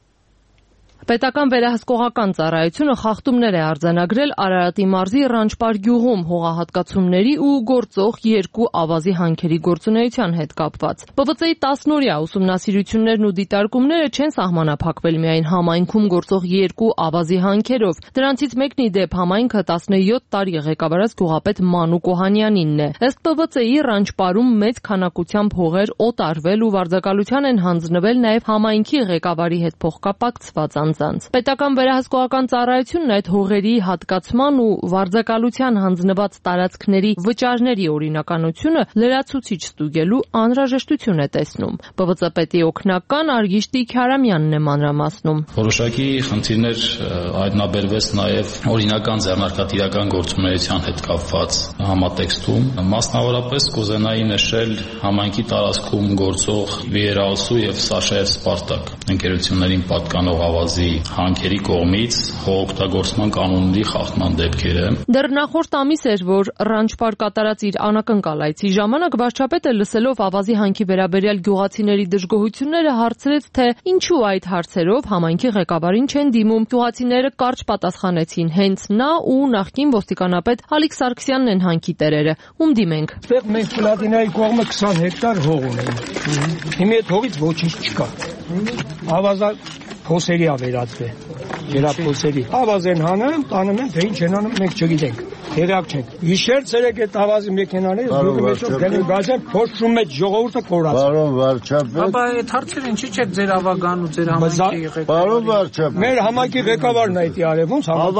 Պետական վերահսկողական ծառայությունը խախտումներ է արձանագրել Արարատի մարզի Ռանչպար գյուղում հողահատկացումների ու գործող 2 ավազի հանքերի գործունեության հետ կապված։ ՊՎԾ-ի 10-օրյա ուսումնասիրություններն ու դիտարկումները չեն սահմանափակվել միայն համայնքում գործող 2 ավազի հանքերով։ Դրանցից մեկն ի դեպ համայնքը 17 տարի ղեկավարած գյուղապետ Մանուկ Օհանյանինն է։ Ըստ ՊՎԾ-ի Ռանչպարում մեծ քանակությամբ հողեր օտարվել ու վարձակալության են հանձնվել նաև համայնքի ղեկավարի հետ փոխկապակցված Պետական վերահսկողական ծառայությունն այդ հողերի հատկացման ու վարձակալության հանձնված տարածքների վճարների օրինականությունը լրացուցիչ ստուգելու անհրաժեշտություն է տեսնում։ ՊՎԾ պետի օգնական Արգիշտի Քյարամյանն է մանրամասնում։ Որոշակի խնդիրներ հայտնաբերվեց նաև օրինական ձեռնարկատիրական գործունեության հետ կապված համատեքստում։ Մասնավորապես կուզենայի նշել համայնքի տարածքում գործող Վիերաուսու եւ Սաշաև Սպարտակ ընկերություններին պատկանող ավազի հանքերի կողմից հողօգտագործման կանոնների խախտման դեպքերը։ Դեռ նախորդ ամիս էր, որ Ռանչպար կատարած իր անակնկալ այցի ժամանակ վարչապետը լսելով ավազի հանքի վերաբերյալ գյուղացիների դժգոհությունները հարցրեց, թե ինչու այդ հարցերով համայնքի ղեկավարին չեն դիմում։ Գյուղացիները կարճ պատասխանեցին, հենց նա ու նախկին ոստիկանապետ Ալիկ Սարգսյանն են հանքի տերերը, ում դիմենք։ Այստեղ մենք Պլատինայի կողմը 20 հեկտար հող ունենք։ Հիմա այդ հողից ոչինչ չկա։ Ավազա փոսերի ա վերածվել։ գերափոսերի։ Ավազ են հանում, տանում են, թե ինչ են անում, մենք չգիտենք։ Երակ չենք։ Հիշեր ցերեկ այդ ավազի մեքենաները զուգը մեջով գնում գազեն, փոշում մեջ ժողովուրդը կորած։ Պարոն վարչապետ։ Ապա այդ հարցերը ինչի՞ չէ ձեր ավագան ու ձեր համայնքի ղեկավարը։ Պարոն վարչապետ։ Մեր համայնքի ղեկավարն է դա արևում,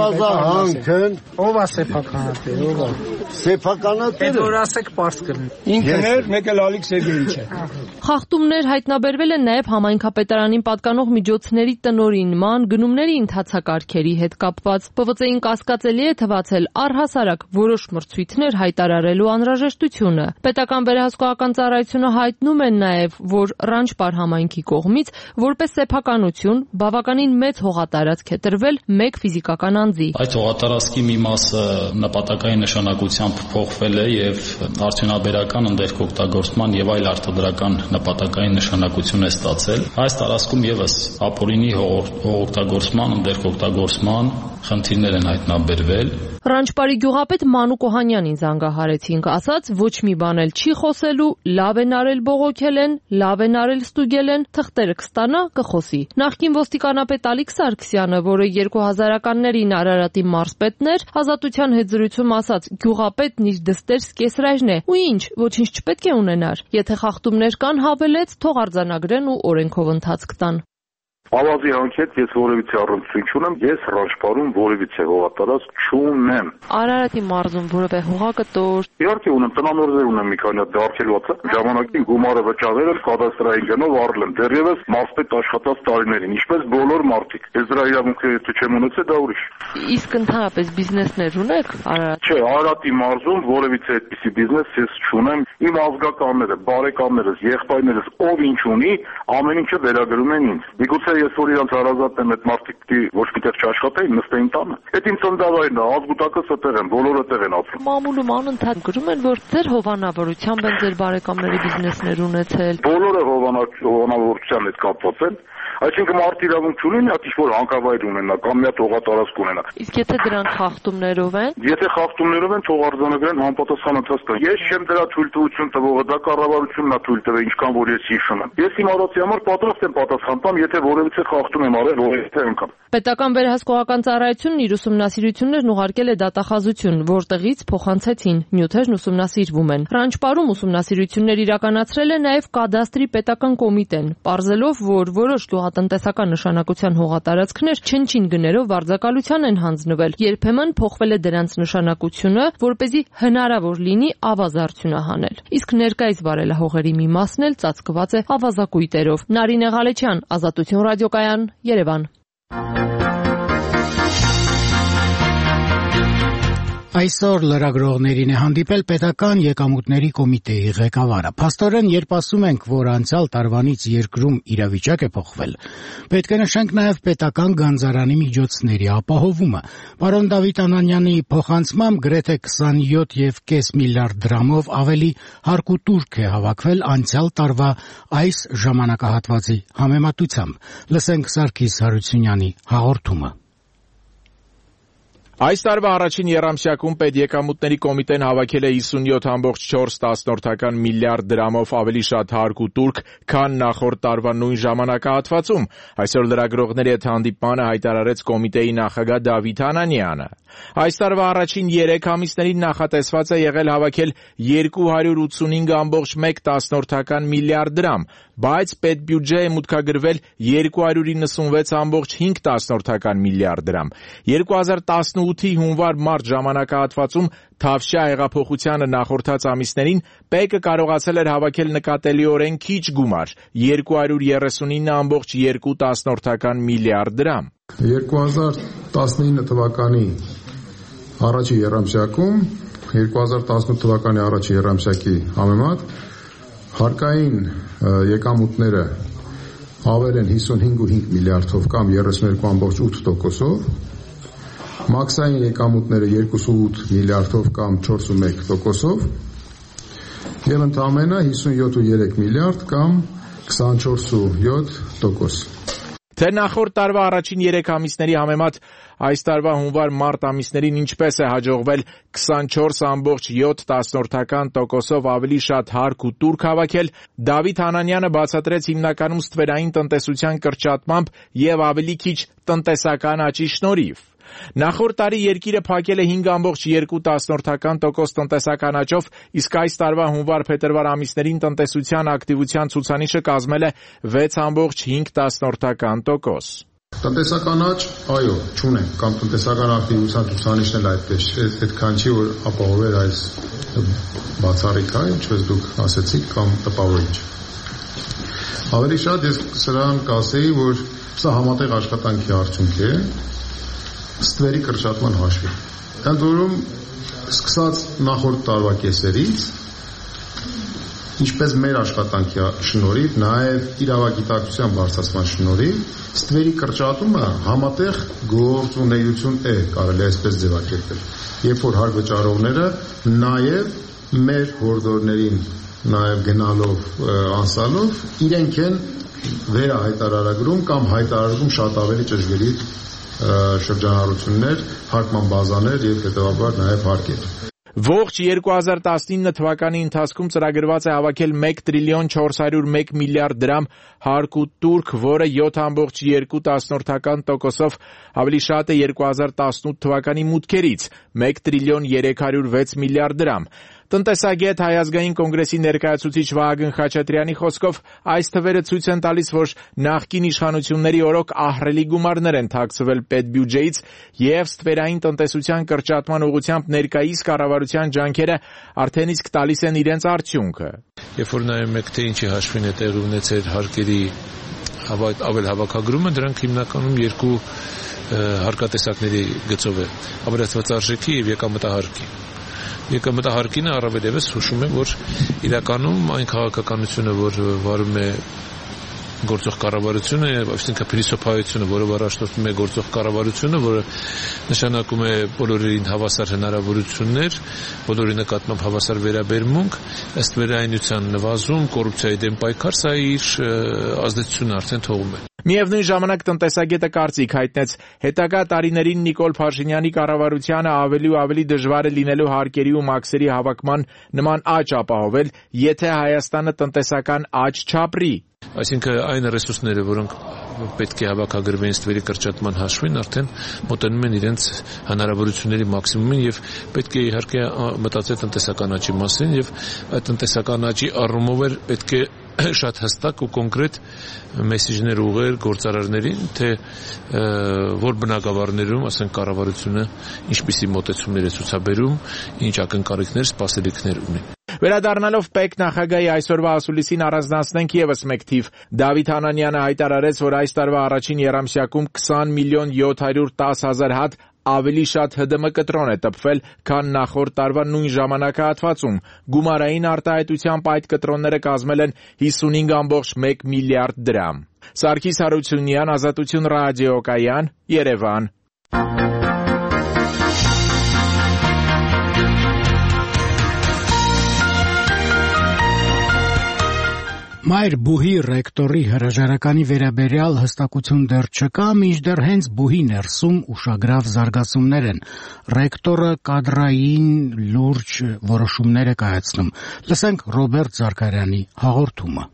ավազահանքն ով է սեփականատերը, ով է։ Սեփականատերը։ Այդ որ ասեք པարզ կլինի։ Ինքն էր, մեկ էլ Ալիկ Սերգեյիչը։ Խախտումներ հայտնաբերվել են նաև համայնքապետարանին պատկանող միջոցների տնօրինման, գնումների ընթացակարգերի հետ կապված։ ՊՎԾ-ին կասկածելի է թվացել առհասարակ որոշ մրցույթներ հայտարարելու անհրաժեշտությունը։ Պետական վերահսկողական ծառայությունը հայտնում է նաև, որ Ռանչպար համայնքի կողմից որպես սեփականություն բավականին մեծ հողատարածք է տրվել մեկ ֆիզիկական անձի։ Այդ հողատարածքի մի մասը նպատակային նշանակությամբ փոխվել է եւ արդյունաբերական ընդերքօգտագործման եւ այլ արտադրական նպատակային նշանակություն է ստացել։ Այս տարածքում եւս ապօրինի հողօգտագործման, ընդերքօգտագործման խնդիրներ են հայտնաբերվել։ Ռանչպարի գյուղապետ Մանուկ Օհանյանին զանգահարեցինք, ասաց ոչ մի բան էլ չի խոսելու, լավ են արել բողոքել են, լավ են արել ստուգել են, թղթերը կստանա, կխոսի։ Նախկին ոստիկանապետ Ալիկ Սարգսյանը, որը 2000-ականներին Արարատի մարզպետն էր, Ազատության հետ զրույցում ասաց. գյուղապետն իր դստեր սկեսրայրն է, ու ինչ, ոչինչ չպետք է ունենար։ Եթե խախտումներ կան, հավելեց, թող արձանագրեն ու օրենքով ընթացք տան։ Ավազի հանքետ ես որևիցե առնչություն չունեմ, ես Ռանչպարում որևիցե հողատարածք չունեմ։ Արարատի մարզում որևէ հողակտոր։ Իհարկե ունեմ, տնամորձեր ունեմ մի քանի հատ դարձելված է։ Ժամանակին գումարը վճարել եմ, կադաստրային գնով առել եմ։ Դեռևս մարզպետ աշխատած տարիներին, ինչպես բոլոր մարդիկ։ Ես դրա իրավունքը եթե չեմ ունեցել, դա ուրիշ։ Իսկ ընդհանրապես բիզնեսներ ունեք Արարատ։ Չէ, Արարատի մարզում որևիցե այդպիսի բիզնես ես չունեմ։ Իմ ազգականները, բարեկամներս, եղբայրներս, ով ինչ ունի, ամեն ինչը վերագրում են ինձ։ Միգուցե ես որ իրանց հարազատն եմ, այդ մարդիկ ոչ միտեղ չաշխատեին, նստեին տանը։ Այդ իմ ծննդավայրն է, ազգուտակս այդտեղ են, բոլորը այդտեղ են ապրում։ Մամուլում անընդհատ գրում են, որ ձեր հովանավորությամբ են ձեր բարեկամների բիզնեսներ ունեցել։ Բոլորը հովանավորության հետ կապված են։ Այսինքն մարդ իրավունք չունի, մի հատ ինչ-որ հանքավայր ունենա կամ մի հատ հողատարածք ունենա։ Իսկ եթե դրանք խախտումներով են։ Եթե խախտումներով են, թող արձանագրեն համապատասխան ընթացք։ Ես չեմ դրա թույլտվություն տվողը, դա կառավարությունն է թույլ տվել, ինչքան որ ես հիշում եմ։ Ես իմ արածի համար պատրաստ եմ պատասխան տամ, եթե որևիցե խախտում եմ արել, որևիցե անգամ։ Պետական վերահսկողական ծառայությունն իր ուսումնասիրություններն ուղարկել է դատախազություն, որտեղից փոխանցեցին նյութերն ուսումնասիրվում են։ Ռանչպարում ուսումնասիրություններ իրականացրել է նաև կադաստրի պետական կոմիտեն, պարզելով, որ որոշ գյուղատնտեսական նշանակության հողատարածքներ չնչին գներով վարձակալության են հանձնվել։ Երբեմն փոխվել է դրանց նշանակությունը, որպեսզի հնարավոր լինի ավազ արդյունահանել։ Իսկ ներկայիս վարելահողերի մի մասն էլ ծածկված է ավազակույտերով։ Նարինե Ղալեչյան, Ազատություն ռադիոկայան, Երևան։ Այսօր լրագրողներին է հանդիպել պետական եկամուտների կոմիտեի ղեկավարը։ Փաստորեն, երբ ասում ենք, որ անցյալ տարվանից երկրում իրավիճակ է փոխվել, պետք է նշենք նաև պետական գանձարանի միջոցների ապահովումը։ Պարոն Դավիթ Անանյանի փոխանցմամբ գրեթե 27.5 միլիարդ դրամով ավելի հարկուտուրք է հավաքվել անցյալ տարվա այս ժամանակահատվածի համեմատությամբ։ Լսենք Սարգիս Հարությունյանի հաղորդումը։ Այս տարվա առաջին եռամսյակում պետեկամուտների կոմիտեն հավաքել է 57.4 միլիարդ դրամով ավելի շատ հարկ ու տուրք, քան նախորդ տարվա նույն ժամանակահատվածում։ Այսօր լրագրողների հետ հանդիպմանը հայտարարեց կոմիտեի նախագահ Դավիթ Անանյանը։ Այս տարվա առաջին 3 ամիսներին նախատեսված է եղել հավաքել 285.1 միլիարդ դրամ, բայց պետբյուջե է մուտքագրվել 296.5 միլիարդ դրամ։ 2018-ի հունվար-մարտ ժամանակահատվածում Թավշյա հեղափոխությանը նախորդած ամիսներին ՊԵԿ-ը կարողացել էր հավաքել նկատելիորեն քիչ գումար՝ 239.2 միլիարդ դրամ։ 2019 թվականի առաջի եռամսյակում 2018 թվականի առաջի եռամսյակի համեմատ հարկային եկամուտները ավել են 55.5 միլիարդով կամ 32.8%-ով, մաքսային եկամուտները 2.8 միլիարդով կամ 4.1%-ով եւ ընդամենը 57.3 միլիարդ կամ 24.7%։ Թե նախորդ տարվա առաջին 3 ամիսների համեմատ այս տարվա հունվար-մարտ ամիսներին ինչպես է հաջողվել 24.7% ավելի շատ հարկ ու տուրք հավաքել, Դավիթ Հանանյանը բացատրեց հիմնականում ստվերային տնտեսության կրճատմամբ եւ ավելի քիչ տնտեսական աճի շնորհիվ։ Նախորդ տարի երկիրը փակել է 5.2% տնտեսական աճով, իսկ այս տարվա հունվար-փետրվար ամիսներին տնտեսության ակտիվության ցուցանիշը կազմել է 6.5%։ Տնտեսական աճ, այո, չունենք, կամ տնտեսական ակտիվության ցուցանիշն էլ այդքան չի, որ ապահովել այս բացառիկա, ինչպես դուք ասեցիք, կամ տպավորիչ։ Ավելի շատ ես սրան կասեի, որ սա համատեղ աշխատանքի արդյունք է, ստվերի կրճատման հաշվին։ Ընդ որում, սկսած նախորդ տարվա կեսերից, ինչպես մեր աշխատանքի շնորհիվ, նաև իրավագիտակցության բարձրացման շնորհիվ, ստվերի կրճատումը համատեղ գործունեություն է, կարելի է այսպես ձևակերպել։ Երբ որ հարկ վճարողները նաև մեր հորդորներին նաև գնալով, անցալով, իրենք են վերահայտարարագրում կամ հայտարարում շատ ավելի ճշգրիտ շրջանառություններ, հարկման բազաներ եւ հետեւաբար նաեւ հարկեր։ Ողջ 2019 թվականի ընթացքում ծրագրված է հավաքել 1 տրիլիոն 401 միլիարդ դրամ հարկ ու տուրք, որը 7.2% ավելի շատ է 2018 թվականի մուտքերից՝ 1 տրիլիոն 306 միլիարդ դրամ։ Տնտեսագետ Հայ ազգային կոնգրեսի ներկայացուցիչ Վահագն Խաչատրյանի խոսքով այս թվերը ցույց են տալիս, որ նախկին իշխանությունների օրոք ահռելի գումարներ են թաքցվել պետբյուջեից եւ ստվերային տնտեսության կրճատման ուղղությամբ ներկայիս կառավարության ջանքերը արդեն իսկ տալիս են իրենց արդյունքը։ Երբ որ նայում եք, թե ինչի հաշվին է տեղի ունեցել հարկերի ավել հավաքագրումը, դրանք հիմնականում երկու հարկատեսակների գծով է՝ ավելացված արժեքի եւ եկամտահարկի։ Եկամտահարկինը առավել ևս հուշում է, որ իրականում այն քաղաքականությունը, որ վարում է գործող կառավարությունը, այսինքն փիլիսոփայությունը, որը առաջնորդում է գործող կառավարությունը, որը նշանակում է բոլորին հավասար հնարավորություններ, բոլորի նկատմամբ հավասար վերաբերմունք, ըստ վերայնության նվազում, կոռուպցիայի դեմ պայքար, սա իր ազդեցությունն արդեն թողում է։ Միևնույն ժամանակ տնտեսագետը կարծիք հայտնեց, հետագա տարիներին Նիկոլ Փաշինյանի կառավարությանը ավելի ու ավելի դժվար է լինելու հարկերի ու մաքսերի հավաքման նման աճ ապահովել, եթե Հայաստանը տնտեսական աճ չապրի։ Այսինքն այն ռեսուրսները, որոնք պետք է հավաքագրվեն ստվերի կրճատման հաշվին, արդեն մոտենում են իրենց հնարավորությունների մաքսիմումին եւ պետք է իհարկե մտածել տնտեսական աճի մասին եւ այդ տնտեսական աճի առումով էլ պետք է շատ հստակ ու կոնկրետ մեսիջներ ուղղել գործարարներին, թե որ բնակավարներում, ասենք, կառավարությունը ինչպիսի մոտեցումներ է ցուցաբերում, ինչ ակնկալիքներ, սպասելիքներ ունի։ Վերադառնալով ՊԵԿ նախագահի այսօրվա ասուլիսին առանձնացնենք եւս մեկ թիվ։ Դավիթ Հանանյանը հայտարարեց, որ այս տարվա առաջին երամսյակում 20 միլիոն 710 հազար հատ ավելի շատ ՀԴՄ կտրոն է տպվել, քան նախորդ տարվա նույն ժամանակահատվածում։ Գումարային արտահայտությամբ այդ կտրոնները կազմել են 55.1 միլիարդ դրամ։ Սարգիս Հարությունյան, Ազատություն ռադիոկայան, Երևան։ Մայր բուհի ռեկտորի հրաժարականի վերաբերյալ հստակություն դեռ չկա, մինչդեռ հենց բուհի ներսում ուշագրավ զարգացումներ են։ Ռեկտորը կադրային լուրջ որոշումներ է կայացնում։ Լսենք Ռոբերտ Զարգարյանի հաղորդումը։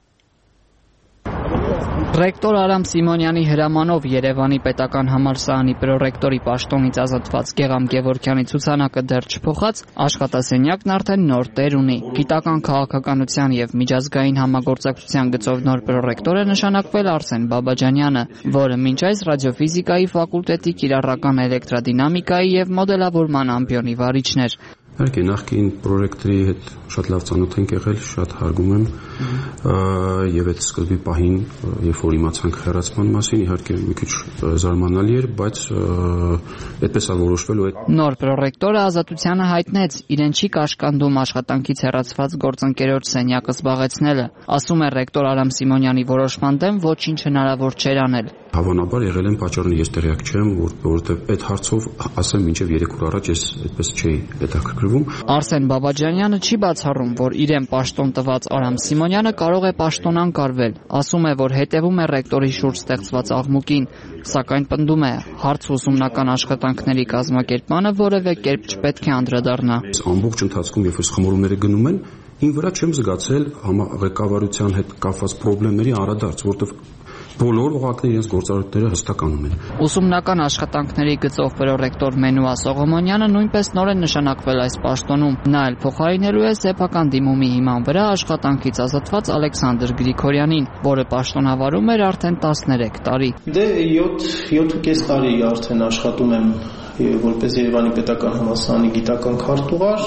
Ռեկտոր Արամ Սիմոնյանի հրամանով Երևանի պետական համալսարանի պրոռեկտորի պաշտոնից ազատված Գեգամ Գևորգյանի ցուցանակը դեռ չփոխած, աշխատասենյակն արդեն նոր տեր ունի։ Գիտական քաղաքականության եւ միջազգային համագործակցության գծով նոր պրոռեկտոր է նշանակվել Արսեն Բաբաջանյանը, որը մինչ այս ռադիոֆիզիկայի ֆակուլտետի կիրառական էլեկտրադինամիկայի եւ մոդելավորման ամբիոնի վարիչն էր։ Իհարկե նախկին պրոյեկտի հետ շատ լավ ծանոթ ենք եղել, շատ հարգում եմ եւ այդ սկզբի պահին, երբ որ իմացանք հեռացման մասին, իհարկե մի քիչ զարմանալի էր, բայց այդպես է որոշվել ու այդ նոր պրոռեկտորը Ազատությանը հայտնեց, իրեն չի կաշկանդում աշխատանքից հեռացված գործընկերոջ սենյակը զբաղեցնելը։ Ասում է ռեկտոր Արամ Սիմոնյանի որոշման դեմ ոչինչ հնարավոր չէր անել։ Հավանաբար եղել են պատճառները, ես տեղյակ չեմ, որովհետև այդ հարցով ասեմ մինչև 3 օր առաջ ես այդպես չէի հետաքրքրում վերագրվում։ Արսեն Բաբաջանյանը չի բացառում, որ իրեն պաշտոն տված Արամ Սիմոնյանը կարող է պաշտոնանկարվել։ Ասում է, որ հետևում է ռեկտորի շուրջ ստեղծված աղմուկին, սակայն պնդում է, հարց ուսումնական աշխատանքների կազմակերպմանը որևէ կերպ չպետք է անդրադառնա։ Ամբողջ ընթացքում, երբ այս խմորումները գնում են, ին վրա չեմ զգացել ղեկավարության հետ կապված խնդիրների անդրադարձ, որտեղ բոլոր օղակները իրենց գործառույթները հստակ անում են։ Ուսումնական աշխատանքների գծով պրոռեկտոր Մենուա Սողոմոնյանը նույնպես նոր է նշանակվել այս պաշտոնում։ Նա էլ փոխարինելու է սեփական դիմումի հիման վրա աշխատանքից ազատված Ալեքսանդր Գրիգորյանին, որը պաշտոնավարում էր արդեն 13 տարի։ 7.5 տարի արդեն աշխատում եմ որպես Երևանի պետական համալսարանի գիտական քարտուղար։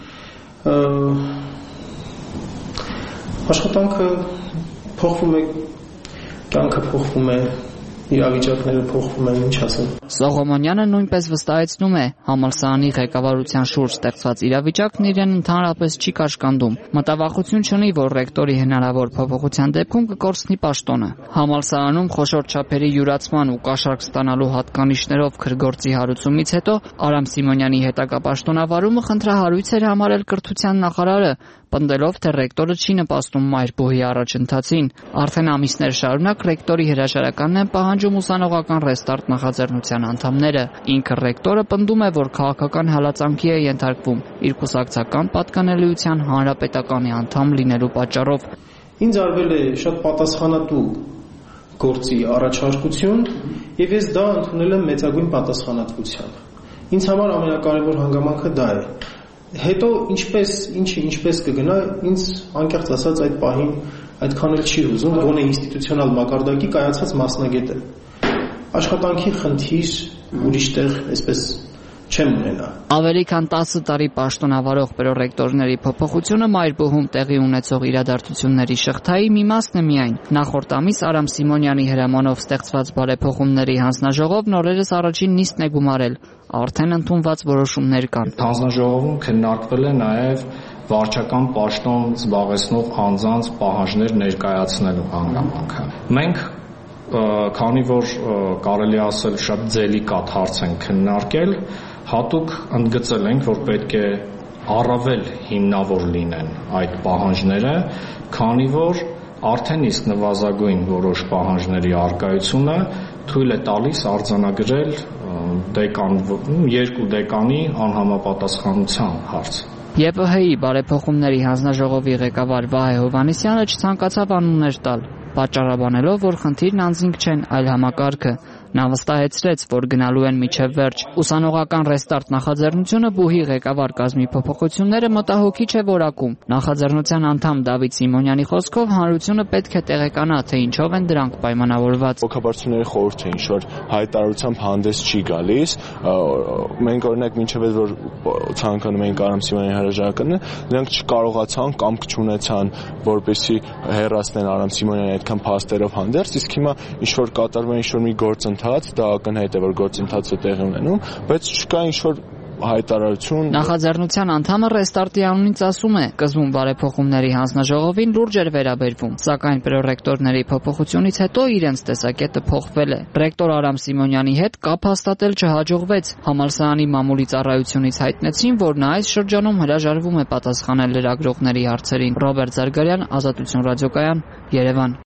Աշխատանքը փոխվում է, կյանքը փոխվում է, իրավիճակները փոխվում են, ինչ ասեմ։ Սողոմոնյանը նույնպես վստահեցնում է, համալսարանի ղեկավարության շուրջ ստեղծված իրավիճակն իրեն ընդհանրապես չի կաշկանդում։ Մտավախություն չունի, որ ռեկտորի հնարավոր փոփոխության դեպքում կկորցնի պաշտոնը։ Համալսարանում խոշոր չափերի յուրացման ու կաշառք ստանալու հատկանիշներով քրգործի հարուցումից հետո Արամ Սիմոնյանի հետագա պաշտոնավարումը խնդրահարույց էր համարել կրթության նախարարը, պնդելով, թե ռեկտորը չի նպաստում մայրբուհի առաջընթացին։ Արդեն ամիսներ շարունակ ռեկտորի հրաժարականն են պահանջում ուսանողական ռեստարտ նախաձեռնության անդամները։ Ինքը ռեկտորը պնդում է, որ քաղաքական հալածանքի է ենթարկվում իր կուսակցական պատկանելիության հանրապետականի անդամ լինելու պատճառով։ Ինձ արվել է շատ պատասխանատու գործի առաջարկություն, եւ ես դա ընդունել եմ մեծագույն պատասխանատվությամբ։ Ինձ համար ամենակարևոր հանգամանքը դա է։ Հետո ինչպես կգնա, ինձ անկեղծ ասած այդ պահին այդքան էլ չի ուզում, գոնե ինստիտուցիոնալ մակարդակի կայացած մասնագետ է։ Աշխատանքի խնդիր ուրիշ տեղ այսպես չեմ ունենա։ Ավելի քան 10 տարի պաշտոնավարող պրոռեկտորների փոփոխությունը մայրբուհում տեղի ունեցող իրադարձությունների շղթայի մի մասն է միայն։ Նախորդ ամիս Արամ Սիմոնյանի հրամանով ստեղծված բարեփոխումների հանձնաժողովն օրերս առաջին նիստն է գումարել։ Արդեն ընդունված որոշումներ կան։ Հանձնաժողովում քննարկվել է նաև վարչական պաշտոն զբաղեցնող անձանց պահանջներ ներկայացնելու հանգամանքը։ Մենք քանի որ կարելի ասել շատ ձելիկատ հարց են քննարկել, հատուկ ընդգծել ենք, որ պետք է առավել հիմնավոր լինեն այդ պահանջները, քանի որ արդեն իսկ նվազագույն որոշ պահանջների առկայությունը թույլ է տալիս արձանագրել երկու դեկանի անհամապատասխանության հարց։ ԵՊՀ-ի բարեփոխումների հանձնաժողովի ղեկավար Վահե Հովհաննիսյանը չցանկացավ անուններ տալ, պատճառաբանելով, որ խնդիրն անձինք չեն, այլ համակարգը։ Նա վստահեցրեց, որ գնալու են մինչև վերջ։ Ուսանողական ռեստարտ նախաձեռնությունը բուհի ղեկավար կազմի փոփոխությունները մտահոգիչ է որակում։ Նախաձեռնության անդամ Դավիթ Սիմոնյանի խոսքով հանրությունը պետք է տեղեկանա, թե ինչով են դրանք պայմանավորված։ Հոգաբարձությունների խորհուրդը ինչ որ հայտարարությամբ հանդես չի գալիս, մենք օրինակ մինչև այդ որ ցանկանում ենք Արամ Սիմոնյանի հրաժարականը, նրանք չկարողացան կամ չունեցան, որպեսզի հեռացնեն Արամ Սիմոնյանի այդքան փաստերով հանդերձ, իսկ հիմա ինչ որ կատարվում է ինչ որ մի գործընթաց, դա ակնհայտ է, որ գործընթացը տեղի ունենում, բայց չկա ինչ որ հայտարարություն։ Նախաձեռնության անդամը ռեստարտի անունից ասում է, կզում բարեփոխումների հանձնաժողովին լուրջ էր վերաբերվում, սակայն պրոռեկտորների փոփոխությունից հետո իրենց տեսակետը փոխվել է։ Ռեկտոր Արամ Սիմոնյանի հետ կապ հաստատել չհաջողվեց։ Համալսարանի մամուլի ծառայությունից հայտնեցին, որ նա այս շրջանում հրաժարվում է պատասխանել լրագրողների հարցերին։ Ռոբերտ Զարգարյան, Ազատություն ռադիոկայան, Երևան։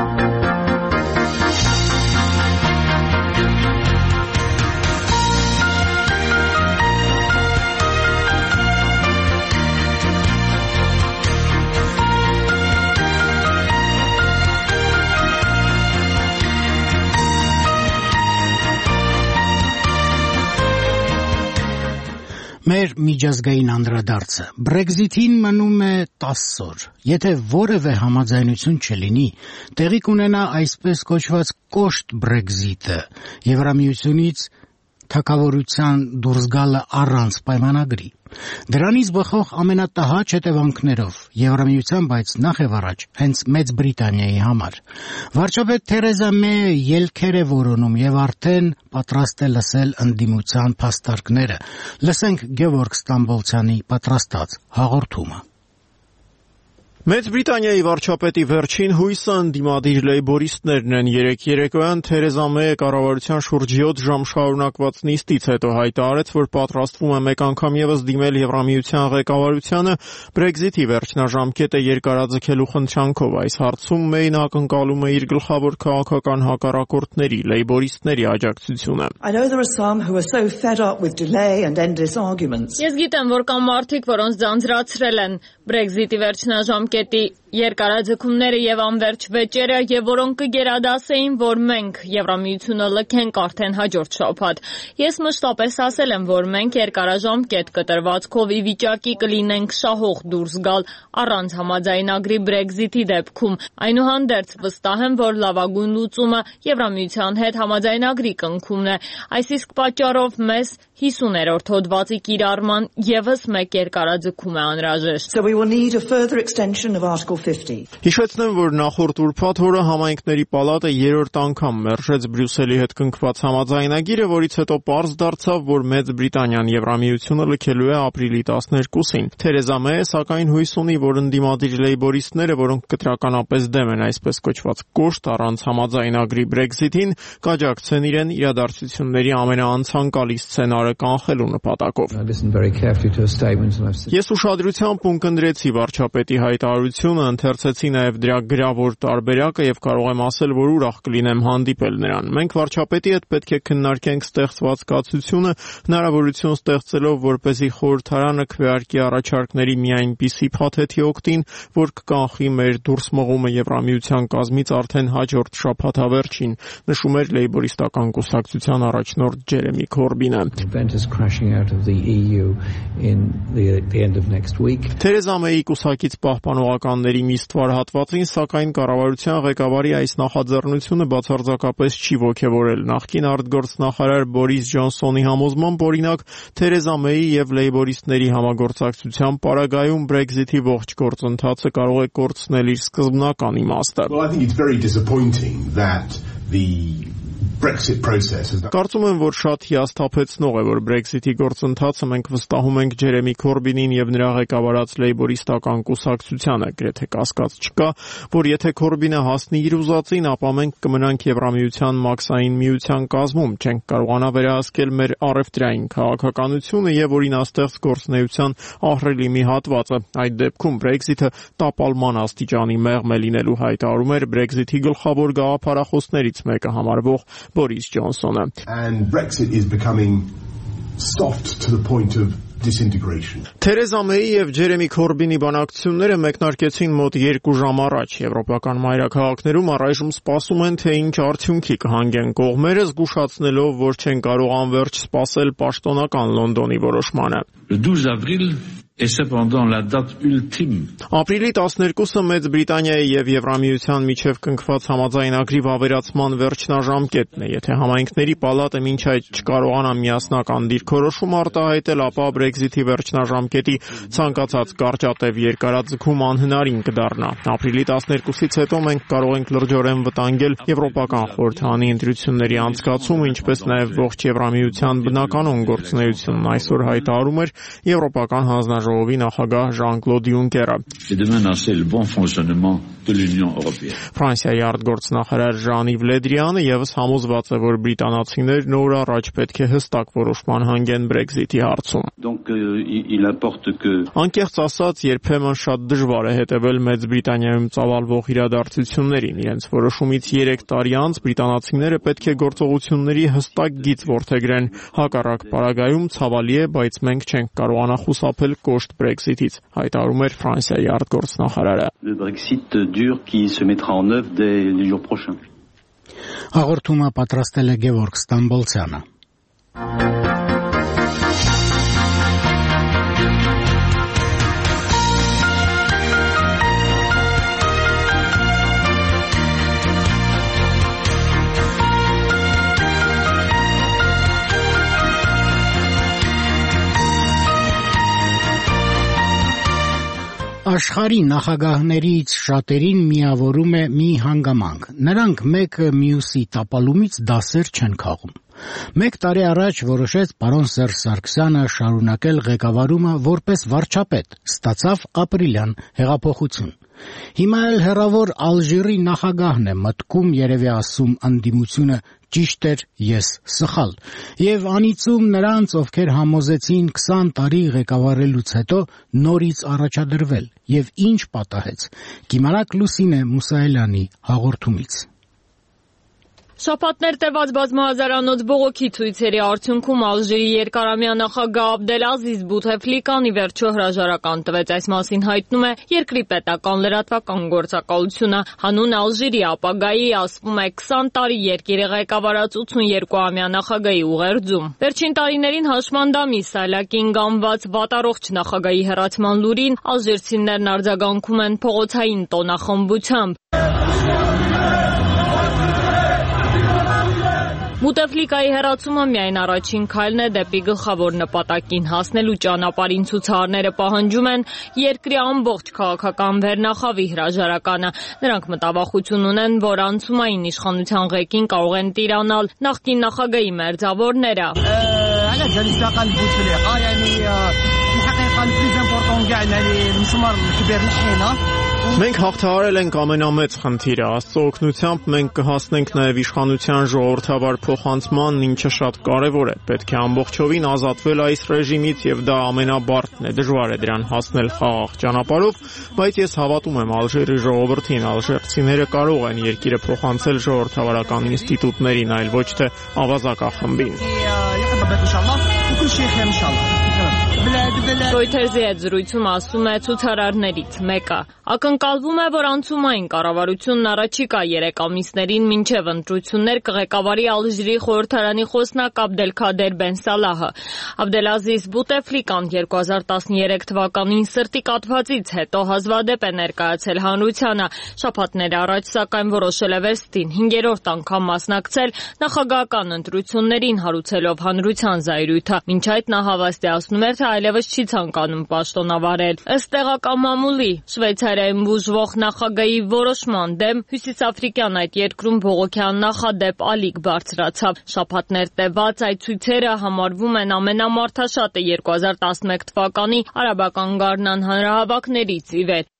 Մեր միջազգային անդրադարձը Brexit-ին մնում է 10 օր։ Եթե որևէ համաձայնություն չլինի, տեղի կունենա այսպես կոչված կոշտ Brexit-ը, Եվրամիությունից թագավորության դուրս գալը առանց պայմանագրի։ Դրանից բխող ամենատհաճ հետևանքներով Եվրամիության, բայց նախ եւ առաջ հենց Մեծ Բրիտանիայի համար։ Վարչապետ Թերեզա Մեյը ելքեր է որոնում եւ արդեն պատրաստ է լսել ընդդիմության փաստարկները։ Լսենք Գևորգ Ստամբոլցյանի պատրաստած հաղորդումը։ Մեծ Բրիտանիայի վարչապետի վերջին հույսը ընդդիմադիր լեյբորիստներն են։ Երեկ երեկոյան Թերեզա Մեյը կառավարության շուրջ 7 ժամ շարունակված նիստից հետո հայտարարեց, որ պատրաստվում է մեկ անգամ ևս դիմել Եվրամիության ղեկավարությանը Brexit-ի վերջնաժամկետը երկարաձգելու խնդրանքով։ Այս հարցում Մեյն ակնկալում է իր գլխավոր քաղաքական հակառակորդների լեյբորիստների աջակցությունը։ Ես գիտեմ, որ կան մարդիկ, որոնց ձանձրացրել են Brexit-ի վերջնաժամկետի երկարաձգումները եւ անվերջ վեճերը, եւ որոնք կգերադասեին, որ մենք Եվրամիությունը լքենք արդեն հաջորդ շաբաթ։ Ես մշտապես ասել եմ, որ մենք երկարաժամկետ կտրվածքով ի վիճակի կլինենք շահող դուրս գալ առանց համաձայնագրի Brexit-ի դեպքում։ Այնուհանդերձ վստահ եմ, որ լավագույն լուծումը Եվրամիության հետ համաձայնագրի կնքումն է։ Այս իսկ պատճառով մեզ 50-րդ հոդվածի կիրառման եւս մեկ երկարաձգում է անհրաժեշտ։ Հիշեցնեմ, որ նախորդ ուրբաթ օրը համայնքների պալատը երրորդ անգամ մերժեց Բրյուսելի հետ կնքված համաձայնագիրը, որից հետո պարզ դարձավ, որ Մեծ Բրիտանիան Եվրամիությունը լքելու է ապրիլի 12-ին։ Թերեզա Մեյը սակայն հույս ունի, որ ընդդիմադիր լեյբորիստները, որոնք կտրականապես դեմ են այսպես կոչված կոշտ առանց համաձայնագրի Brexit-ին, կաջակցեն իրեն իրադարձությունների ամենաանցանկալի սցենարը կանխելու նպատակով։ Ես ուշադրությամբ ունկնդրեցի վարչապետի հայտարարությունը, ընթերցեցի նաև դրա գրավոր տարբերակը եւ կարող եմ ասել, որ ուրախ կլինեմ հանդիպել նրան։ Մենք վարչապետի հետ պետք է քննարկենք ստեղծված կացությունը, հնարավորություն ստեղծելով, որպեսզի խորհրդարանը քվեարկի առաջարկների մի այնպիսի փաթեթի օգտին, որ կկանխի մեր դուրս մղումը Եվրամիության կազմից արդեն հաջորդ շաբաթավերջին, նշում էր լեյբորիստական կուսակցության առաջնորդ Ջերեմի Քորբինը։ Թերեզա Մեյի կուսակից պահպանողականների մի ստվար հատվածին, սակայն կառավարության ղեկավարի այս նախաձեռնությունը բացարձակապես չի ոգևորել։ Նախկին արտգործնախարար Բորիս Ջոնսոնի համոզմամբ, օրինակ, Թերեզա Մեյի եւ լեյբորիստների համագործակցության պարագայում Brexit-ի ողջ գործընթացը կարող է կորցնել իր սկզբնական իմաստը։ Կարծում եմ, որ շատ հիասթափեցնող է, որ Brexit-ի գործընթացը մենք վստահում ենք Ջերեմի Քորբինին եւ նրա ղեկավարած լեյբորիստական կուսակցությանը, գրեթե կասկած չկա, որ եթե Քորբինը հասնի իր ուզածին, ապա մենք կմնանք Եվրամիության մաքսային միության կազմում, չենք կարողանա վերահսկել մեր առևտրային քաղաքականությունը եւ օրինաստեղծ գործունեության ահռելի մի հատվածը։ Այդ դեպքում Brexit-ը տապալման աստիճանի մեղմ է լինելու, հայտարարում էր Brexit-ի գլխավոր գաղափարախոսներից մեկը համարվող Boris Johnsonը։ Թերեզա Մեյի եւ Ջերեմի Քորբինի բանակցությունները մեկնարկեցին մոտ 2 ժամ առաջ։ Եվրոպական մայրաքաղաքներում առայժմ սպասում են, թե ինչ արդյունքի կհանգեն կողմերը, զգուշացնելով, որ չեն կարող անverջ սպասել պաշտոնական Լոնդոնի որոշմանը։ Ապրիլի 12-ը Մեծ Բրիտանիայի եւ Եվրամիության միջև կնքված համաձայնագրի վավերացման վերջնաժամկետն է։ Եթե համայնքների պալատը մինչ այդ չկարողանա միասնական դիրքորոշում արտահայտել, ապա Brexit-ի վերջնաժամկետի ցանկացած կարճատև երկարաձգում անհնարին կդառնա։ Ապրիլի 12-ից հետո մենք կարող ենք լրջորեն վտանգել Եվրոպական խորհրդանի ընտրությունների անցկացումը, ինչպես նաև ողջ Եվրամիության բնականոն գործունեությունն, այսօր հայտարարում էր Եվրոպական հանձնաժողովի նախագահ Ժան-Կլոդ Յունկերը։ Ֆրանսիայի արտգործնախարար Ժան-Իվ Լե Դրիանը ևս համոզված է, որ բրիտանացիներն օր առաջ պետք է հստակ որոշման հանգեն Brexit-ի հարցում։ Անկեղծ ասած, երբեմն շատ դժվար է հետևել Մեծ Բրիտանիայում ծավալվող իրադարձություններին։ Իրենց որոշումից 3 տարի անց բրիտանացիները պետք է գործողությունների հստակ գիծ որդեգրեն։ Հակառակ պարագայում ցավալի է, բայց մենք չենք կարողանա խուսափել կոշտ Brexit-ից, հայտարարում էր Ֆրանսիայի արտգործնախարարը։ Հաղորդումը պատրաստել է Գևորգ Ստամբոլցյանը։ Աշխարհի նախագահներից շատերին միավորում է մի հանգամանք. նրանք մեկը մյուսի տապալումից դասեր չեն քաղում։ 1 տարի առաջ որոշեց պարոն Սերժ Սարգսյանը շարունակել ղեկավարումը որպես վարչապետ, ստացավ ապրիլյան հեղափոխություն։ Հիմա էլ հեռավոր Ալժիրի նախագահն է մտքում երևի ասում անդիմությունը ճիշտ էր, ես սխալ, եւ անիծում նրանց, ովքեր համոզեցին 20 տարի ղեկավարելուց հետո նորից առաջադրվել, եւ ինչ պատահեց։ Կիմանաք Լուսինե Մուսայելյանի հաղորդումից։ Շաբաթներ տևած բազմահազարանոց բողոքի ցույցերի արդյունքում Ալժիրի երկարամյա նախագահ Աբդելազիզ Բութեֆլիկան ի վերջո հրաժարական տվեց, այս մասին հայտնում է երկրի պետական լրատվական գործակալությունը։ Հանուն Ալժիրի ապագայի ասվում է 20 տարի երկիրը ղեկավարած 82-ամյա նախագահի ուղերձում։ Վերջին տարիներին հաշմանդամի Սալակին գանված վատառողջ նախագահի հեռացման լուրին ալժիրցիներն արձագանքում են փողոցային տոնախմբությամբ։ Բութեֆլիկայի հեռացումը միայն առաջին քայլն է դեպի գլխավոր նպատակին հասնելու ճանապարհին ցուցարարները պահանջում են երկրի ամբողջ քաղաքական վերնախավի հրաժարականը։ Նրանք մտավախություն ունեն, որ անցումային իշխանության ղեկին կարող են տիրանալ նախկին նախագահի մերձավորները։ Մենք հաղթահարել ենք ամենամեծ խնդիրը, Աստծո օգնությամբ մենք կհասնենք նաև իշխանության ժողովրդավար փոխանցման, ինչը շատ կարևոր է։ Պետք է ամբողջովին ազատվել այս ռեժիմից եւ դա ամենաբարդն է, դժվար է դրան հասնել խաղաղ ճանապարհով, բայց ես հավատում եմ Ալժիրի ժողովրդին, ալժիրցիները կարող են երկիրը փոխանցել ժողովրդավարական ինստիտուտներին, այլ ոչ թե ավազակախմբին։ Reuters-ի հետ զրույցում ասում է ցուցարարներից մեկը. ակնկալվում է, որ անցումային կառավարությունն առաջիկա 3 ամիսներին մինչև ընտրություններ կղեկավարի Ալժիրի խորհրդարանի խոսնակ Աբդելքադեր Բեն Սալահը։ Աբդելազիզ Բութեֆլիկան 2013 թվականին սրտի կաթվածից հետո հազվադեպ է ներկայացել հանրությանը։ Շաբաթներ առաջ սակայն որոշել է վերստին 5-րդ անգամ մասնակցել նախագահական ընտրություններին, հարուցելով հանրության զայրույթը։ Մինչ այդ նա հավաստիացնում էր, թե այլևս չի ցանկանում պաշտոնավարել։ Ըստ տեղական մամուլի Շվեյցարիայում բուժվող նախագահի որոշման դեմ հյուսիսաֆրիկյան այդ երկրում բողոքյան նախադեպ ալիք բարձրացավ։ Շաբաթներ տևած այդ ցույցերը համարվում են ամենամարդաշատը 2011 թվականի արաբական գարնան հանրահավաքներից ի վեր։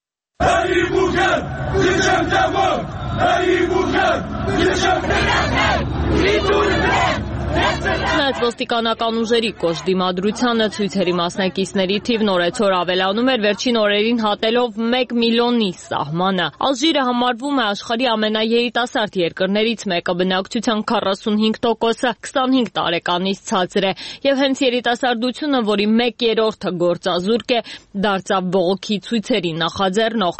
Չնայած ոստիկանական ուժերի կոշտ դիմադրությանը ցույցերի մասնակիցների թիվն օրեցօր ավելանում էր, վերջին օրերին հատելով 1 միլիոնի սահմանը։ Ալժիրը համարվում է աշխարհի ամենաերիտասարդ երկրներից մեկը, բնակչության 45%-ը 25 տարեկանից ցածր է, եւ հենց երիտասարդությունը, որի 1/3-ը գործազուրկ է, դարձավ բողոքի ցույցերի նախաձեռնող։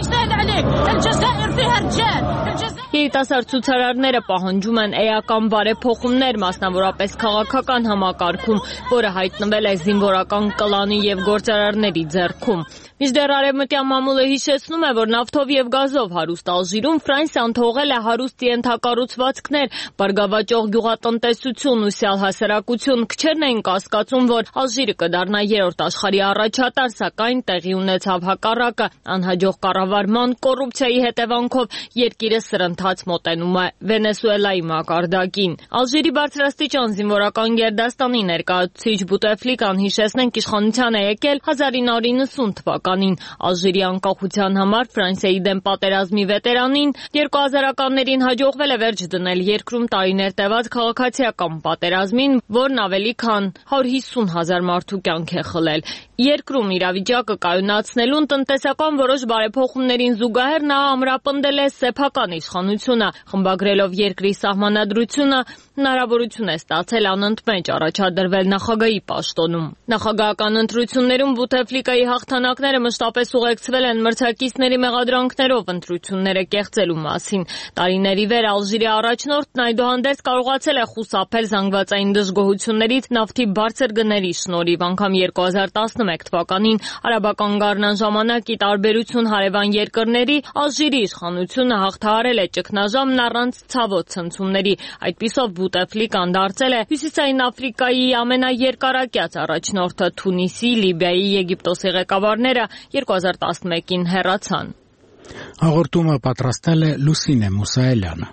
Երիտասարդ ցուցարարները պահանջում են էական բարեփոխումներ, մասնավորապես քաղաքական համակարգում, որը հայտնվել է զինվորական կլանի եւ գործարարների ձեռքում։ Մինչդեռ արևմտյան մամուլը հիշեցնում է, որ նավթով եւ գազով հարուստ Ալժիրում Ֆրանսիան թողել է հարուստ ենթակառուցվածքներ, բարգավաճող գյուղատնտեսություն ու սյալ հասարակություն։ Քչերն էին կասկածում, որ Ալժիրը կդառնա 3-րդ աշխարհի առաջատար, սակայն տեղի ունեցավ հակառակը։ Անհաջող կառավարման, կոռուպցիայի հետևանքով երկիրը սրընթաց մոտենում է Վենեսուելայի մակարդակին։ Ալժիրի բարձրաստիճան զինվորական գերդաստանի ներկայացուցիչ Բութեֆլիկան հիշեցնենք իշխանության է եկել 1990 թվականին։ Ալժիրի անկախության համար Ֆրանսիայի դեմ պատերազմի վետերանին 2000-ականներին հաջողվել է վերջ դնել երկրում տարիներ տևած քաղաքացիական պատերազմին, որն ավելի քան 150,000 մարդու կյանք է խլել։ Երկրում իրավիճակը կայունացնելուն տնտեսական որոշ բարեփոխումներին զուգահեռ նա ամրապնդել է սեփական իշխանությունը, խմբագրելով երկրի սահմանադրությունը, հնարավորություն է ստացել անընդմեջ առաջադրվել նախագահի պաշտոնում։ Նախագահական ընտրություններում Բութեֆլիկայի հաղթանակները մշտապես ուղեկցվել են մրցակիցների մեղադրանքներով ընտրությունները կեղծելու մասին։ Տարիների վեր Ալժիրի առաջնորդն այդուհանդերձ կարողացել է խուսափել զանգվածային դժգոհություններից նավթի բարձր գների շնորհիվ, անգամ 2011 թվականին արաբական գարնան ժամանակ ի տարբերություն հարևան երկրների Ալժիրի իշխանությունը հաղթահարել է ճգնաժամն առանց ցավոտ ցնցումների։ Այդպիսով Բութեֆլիկան դարձել է Հյուսիսային Աֆրիկայի ամենաերկարակյաց առաջնորդը։ Թունիսի, Լիբիայի, Եգիպտոսի ղեկավարները 2011-ին հեռացան։ Հաղորդումը պատրաստել է Լուսինե Մուսայելյանը։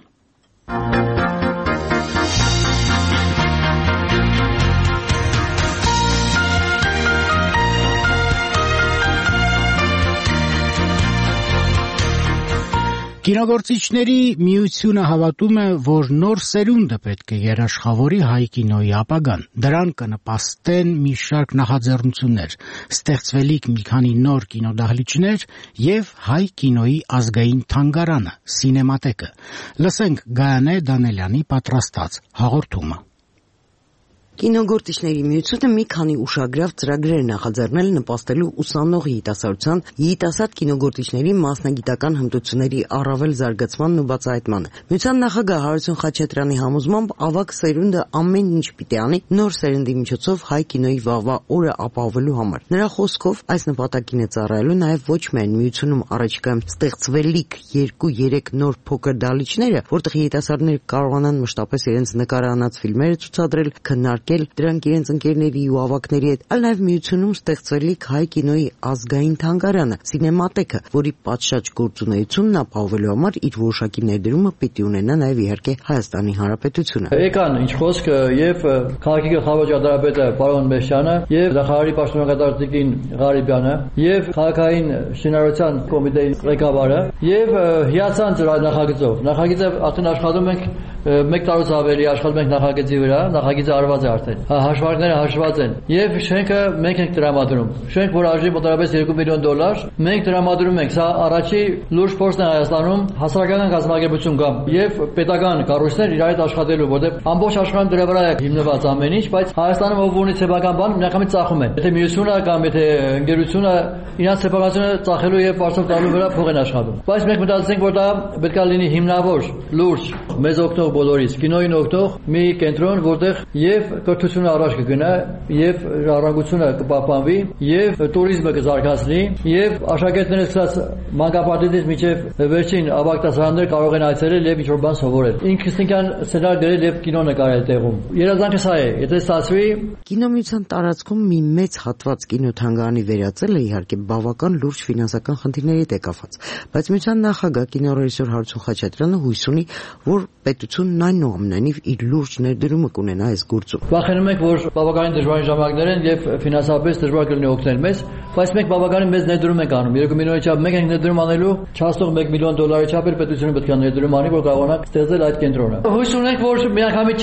Կինոգործիչների միությունը հավատում է, որ նոր սերունդը պետք է երաշխավորի հայ կինոյի ապագան։ Դրան կնպաստեն մի շարք նախաձեռնություններ, ստեղծվելիք մի քանի նոր կինոդահլիճներ եւ հայ կինոյի ազգային թանգարանը՝ Սինեմատեկը։ Լսենք Գայանե Դանելյանի պատրաստած հաղորդումը։ Կինոգործիչների միությունը մի քանի ուշագրավ ծրագրեր նախաձեռնել նպաստելու ուսանող երիտասարդության, երիտասարդ կինոգործիչների մասնագիտական հմտությունների առավել զարգացմանն ու բացահայտմանը։ Միության նախագահ Հարություն Խաչատրյանի համոզմամբ ավագ սերունդը ամեն ինչ պիտի անի նոր սերնդի միջոցով հայ կինոյի վաղվա օրը ապահովելու համար։ Նրա խոսքով այս նպատակին է ծառայելու նաև ոչ միայն միությունում առաջիկայում ստեղծվելիք 2-3 նոր փոքր դահլիճները, որտեղ երիտասարդները կարողանան մշտապես իրենց նկարանած ֆիլմերը ցուցադրել, դրանք իրենց ընկերների ու ավակների հետ, այլ նաև միությունում ստեղծվելիք հայ կինոյի ազգային թանգարանը, Սինեմատեկը, որի պատշաճ գործունեությունն ապահովելու համար իր որոշակի ներդրումը պիտի ունենա նաև իհարկե Հայաստանի Հանրապետությունը։ Եկան ինչ խոսք եւ քաղաքի գլխավոր ճարտարապետը պարոն Մեշյանը եւ նախարարի պաշտոնակատար Տիկին Ղարիբյանը եւ քաղաքային շինարարության կոմիտեի ղեկավարը եւ հիացան ծրագիր նախագծով։ Նախագիծը արդեն աշխատում ենք 1 տարուց ավելի աշխատում ենք նախագծի վրա, նախագիծը արված է արդեն։ Հաշվարկները հաշված են եւ շենքը մենք ենք տրամադրում։ Շենք, որ արժի մոտավորապես $2 միլիոն, մենք տրամադրում ենք։ Սա առաջի լուրջ փորձն է Հայաստանում հասարակական կազմակերպություն կամ եւ պետական կառույցներ իրար հետ աշխատելու, որտեղ ամբողջ աշխարհում դրա վրա է հիմնված ամեն ինչ, բայց Հայաստանում ով ունի սեփական բան, միանգամից ծախում են։ Եթե միությունը կամ եթե ընկերությունը իրանց սեփականությունը ծախելու եւ բարձր տալու վրա փող են աշխատում։ Բայց մենք մտածեցինք, որ դա պետք է լինի հիմնավոր, լուրջ, մեզ օգնող բոլորից, կինոյին օգնող մի կենտրոն, որտեղ եւ կրթությունը առաջ կգնա, եւ ժառանգությունը կպահպանվի, եւ տուրիզմը կզարգացնի, եւ աշակերտները սկսած մանկապարտեզից մինչեւ վերջին ավագ դասարաններ կարող են այցելել եւ ինչ-որ բան սովորել։ Ինքնստինքյան սցենար գրել եւ կինո նկարել տեղում։ Երազանքը սա է, եթե ստացվի։ Կինոմիության տարածքում մի մեծ հատված կինոթանգարանի վերածելը իհարկե բավական լուրջ ֆինանսական խնդիրների հետ է կապված, բայց միության նախագահ կինոռեժիսոր Հարություն Խաչատրյանը հույս ունի, որ պետությունն այնուամենայնիվ իր լուրջ ներդրումը կունենա այս գործում։ Վախենում ենք, որ բավականին դժվարին ժամանակներ են եւ ֆինանսապես դժվար կլինի օգնել մեզ, բայց մենք բավականին մեծ ներդրում ենք անում։ 2 միլիոնի չափ մենք ենք ներդրում անելու, չհասնող $1 միլիոն չափ էլ պետությունը պետք է ներդրում անի, որ կարողանանք ստեղծել այդ կենտրոնը։ Հույս ունենք, որ միանգամից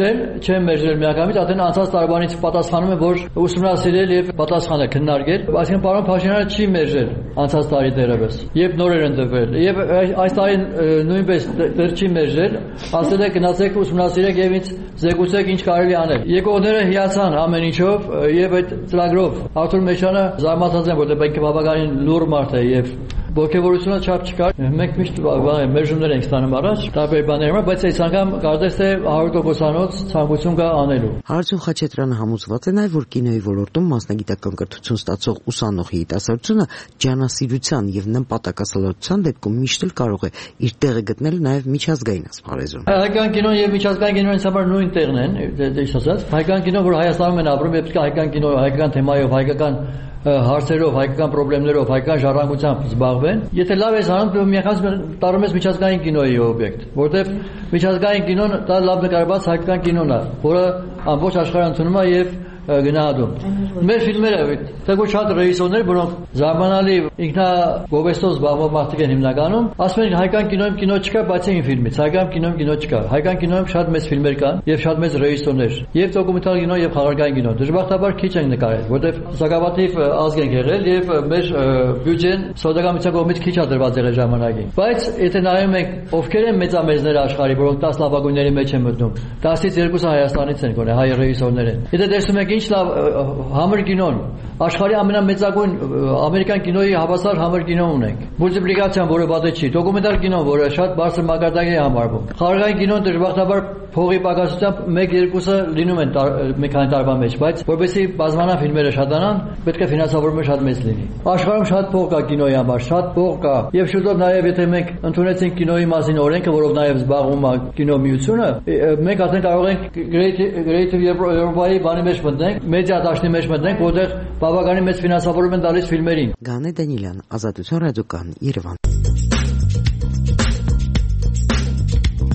չեն մերժել միանգամից, արդեն անցած տարվանից պատասխանում է, որ ուսումնասիրել եւ պատասխան է քննարկել, այսինքն պարոն Փաշինյանը չի մերժել անցած տարի դերևս, եւ նորեր են տվել, եւ այս տարի նույնպես դեռ չի մերժել, ասել է գնացեք ուսումնասիրեք եւ ինձ զեկուցեք ինչ կարելի անել։ Եկողները հիացան ամեն ինչով եւ այդ ծրագրով Արթուր Մեշյանը զարմացած են, որտեղ պետք է բավականին լուր մարդ է եւ ողջավորությունը չափ չկար։ Մենք միշտ մերժումներ ենք ստանում առաջ, տարբեր բաներում, բայց այս անգամ կարծես թե 100%-անոց ցանկություն կա անելու։ Հարություն Խաչատրյանը համոզված է նաև, որ կինոյի ոլորտում մասնագիտական կրթություն ստացող ուսանող երիտասարդությունը ջանասիրության եւ նպատակասլացության դեպքում միշտ էլ կարող է իր տեղը գտնել նաև միջազգային ասպարեզում։ Հայկական կինոն եւ միջազգային կինոն ինձ համար նույն տեղն են, դες ասած։ Հայկական կինոն, որ Հայաստանում են ապրում, պետք է հայկական կինո, հայկական թեմայով, հայկական հարցերով, հայկական խնդիրներով, հայկական ժառանգությամբ զբաղվեն։ Եթե լավ ես անում, միանգամից տարում ես միջազգային կինոյի օբյեկտ, որտեղ միջազգային կինոն դա լավ նկարված հայկական կինոն է, որը ամբողջ աշխարհը ընդունում է եւ գնահատում։ Մեր ֆիլմերը թեկուզ շատ ռեժիսորներ, որոնք զարմանալի ինքնագովեստով զբաղվող մարդիկ են հիմնականում, ասում են հայկական կինոյում կինո չկա, բացի այն ֆիլմից։ Հայկական կինոյում կինո չկա։ Հայկական կինոյում շատ մեծ ֆիլմեր կան եւ շատ մեծ ռեժիսորներ, եւ դոկումենտալ կինո եւ խաղարկային կինո։ Դժբախտաբար քիչ են նկարել, որտեղ սակավաթիվ ազգ են եղել եւ մեր բյուջեն սոցիալական կողմից քիչ է դրված եղել ժամանակին։ Բայց եթե նայում ենք ովքեր են մեծամեծները աշխարհի, որոնք 10 լավագույնների մեջ են մտնում, 10-ից 2-ը Հայաստանից են, գոնե հայ ռեժիսորներ են։ Եթե տեսնում եք ինչ լավ համր կինոն, աշխարհի ամենամեծագույն ամերիկյան կինոյի հավասար համր կինո ունենք։ Մուլտիպլիկացիան, որը վատը չի, դոկումենտալ կինոն, որը շատ բարձր մակարդակի է համարվում։ Խաղարկային կինոն դժբախտաբար փողի պակասությամբ 1-2-ը լինում են մի քանի տարվա մեջ, բայց որովհետեւ բազմանա ֆիլմերը շատանան, պետք է ֆինանսավորումը շատ մեծ լինի։ Աշխարհում շատ փող կա կինոյի համար, շատ փող կա։ Եվ շուտով նաև եթե մենք ընդունեցինք կինոյի մասին օրենքը, որով նաև զբաղվում է կինոմիությունը, մենք արդեն կարող ենք Creative Europe-ի բանի մեջ մտնենք, մեդիա դաշտի մեջ մտնենք, որտեղ բավականին մեծ ֆինանսավորում են տալիս ֆիլմերին։ Գանե Դանիելյան, Ազատություն ռադիոկան, Երևան։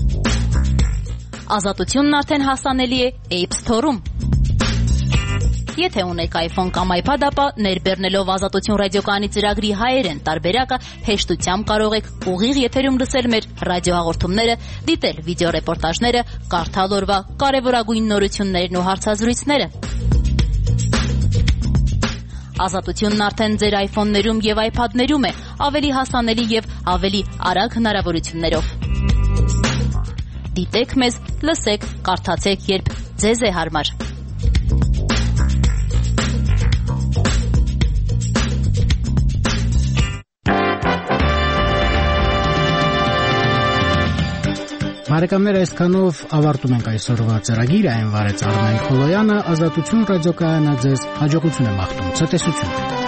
Ազատությունն արդեն հասանելի է App Store-ում։ Եթե ունեք iPhone կամ iPad, ապա ներբեռնելով Ազատություն ռադիոկայանի ծրագրի հայերեն տարբերակը հեշտությամբ կարող եք ուղիղ եթերում լսել մեր ռադիոհաղորդումները, դիտել վիդեոռեպորտաժները, կարդալ օրվա կարևորագույն նորություններն ու հարցազրույցները։ Ազատությունն արդեն ձեր iPhone-ներում եւ iPad-ներում է, ավելի հասանելի եւ ավելի արագ հնարավորություններով։ Դիտեք մեզ, լսեք, կարդացեք, երբ ձեզ է հարմար։ Բարեկամներ, այսքանով ավարտում ենք այսօրվա ծրագիրը, այն վարեց Արմեն Խոլոյանը, Ազատություն ռադիոկայանը ձեզ հաջողություն է մաղթում, ցտեսություն։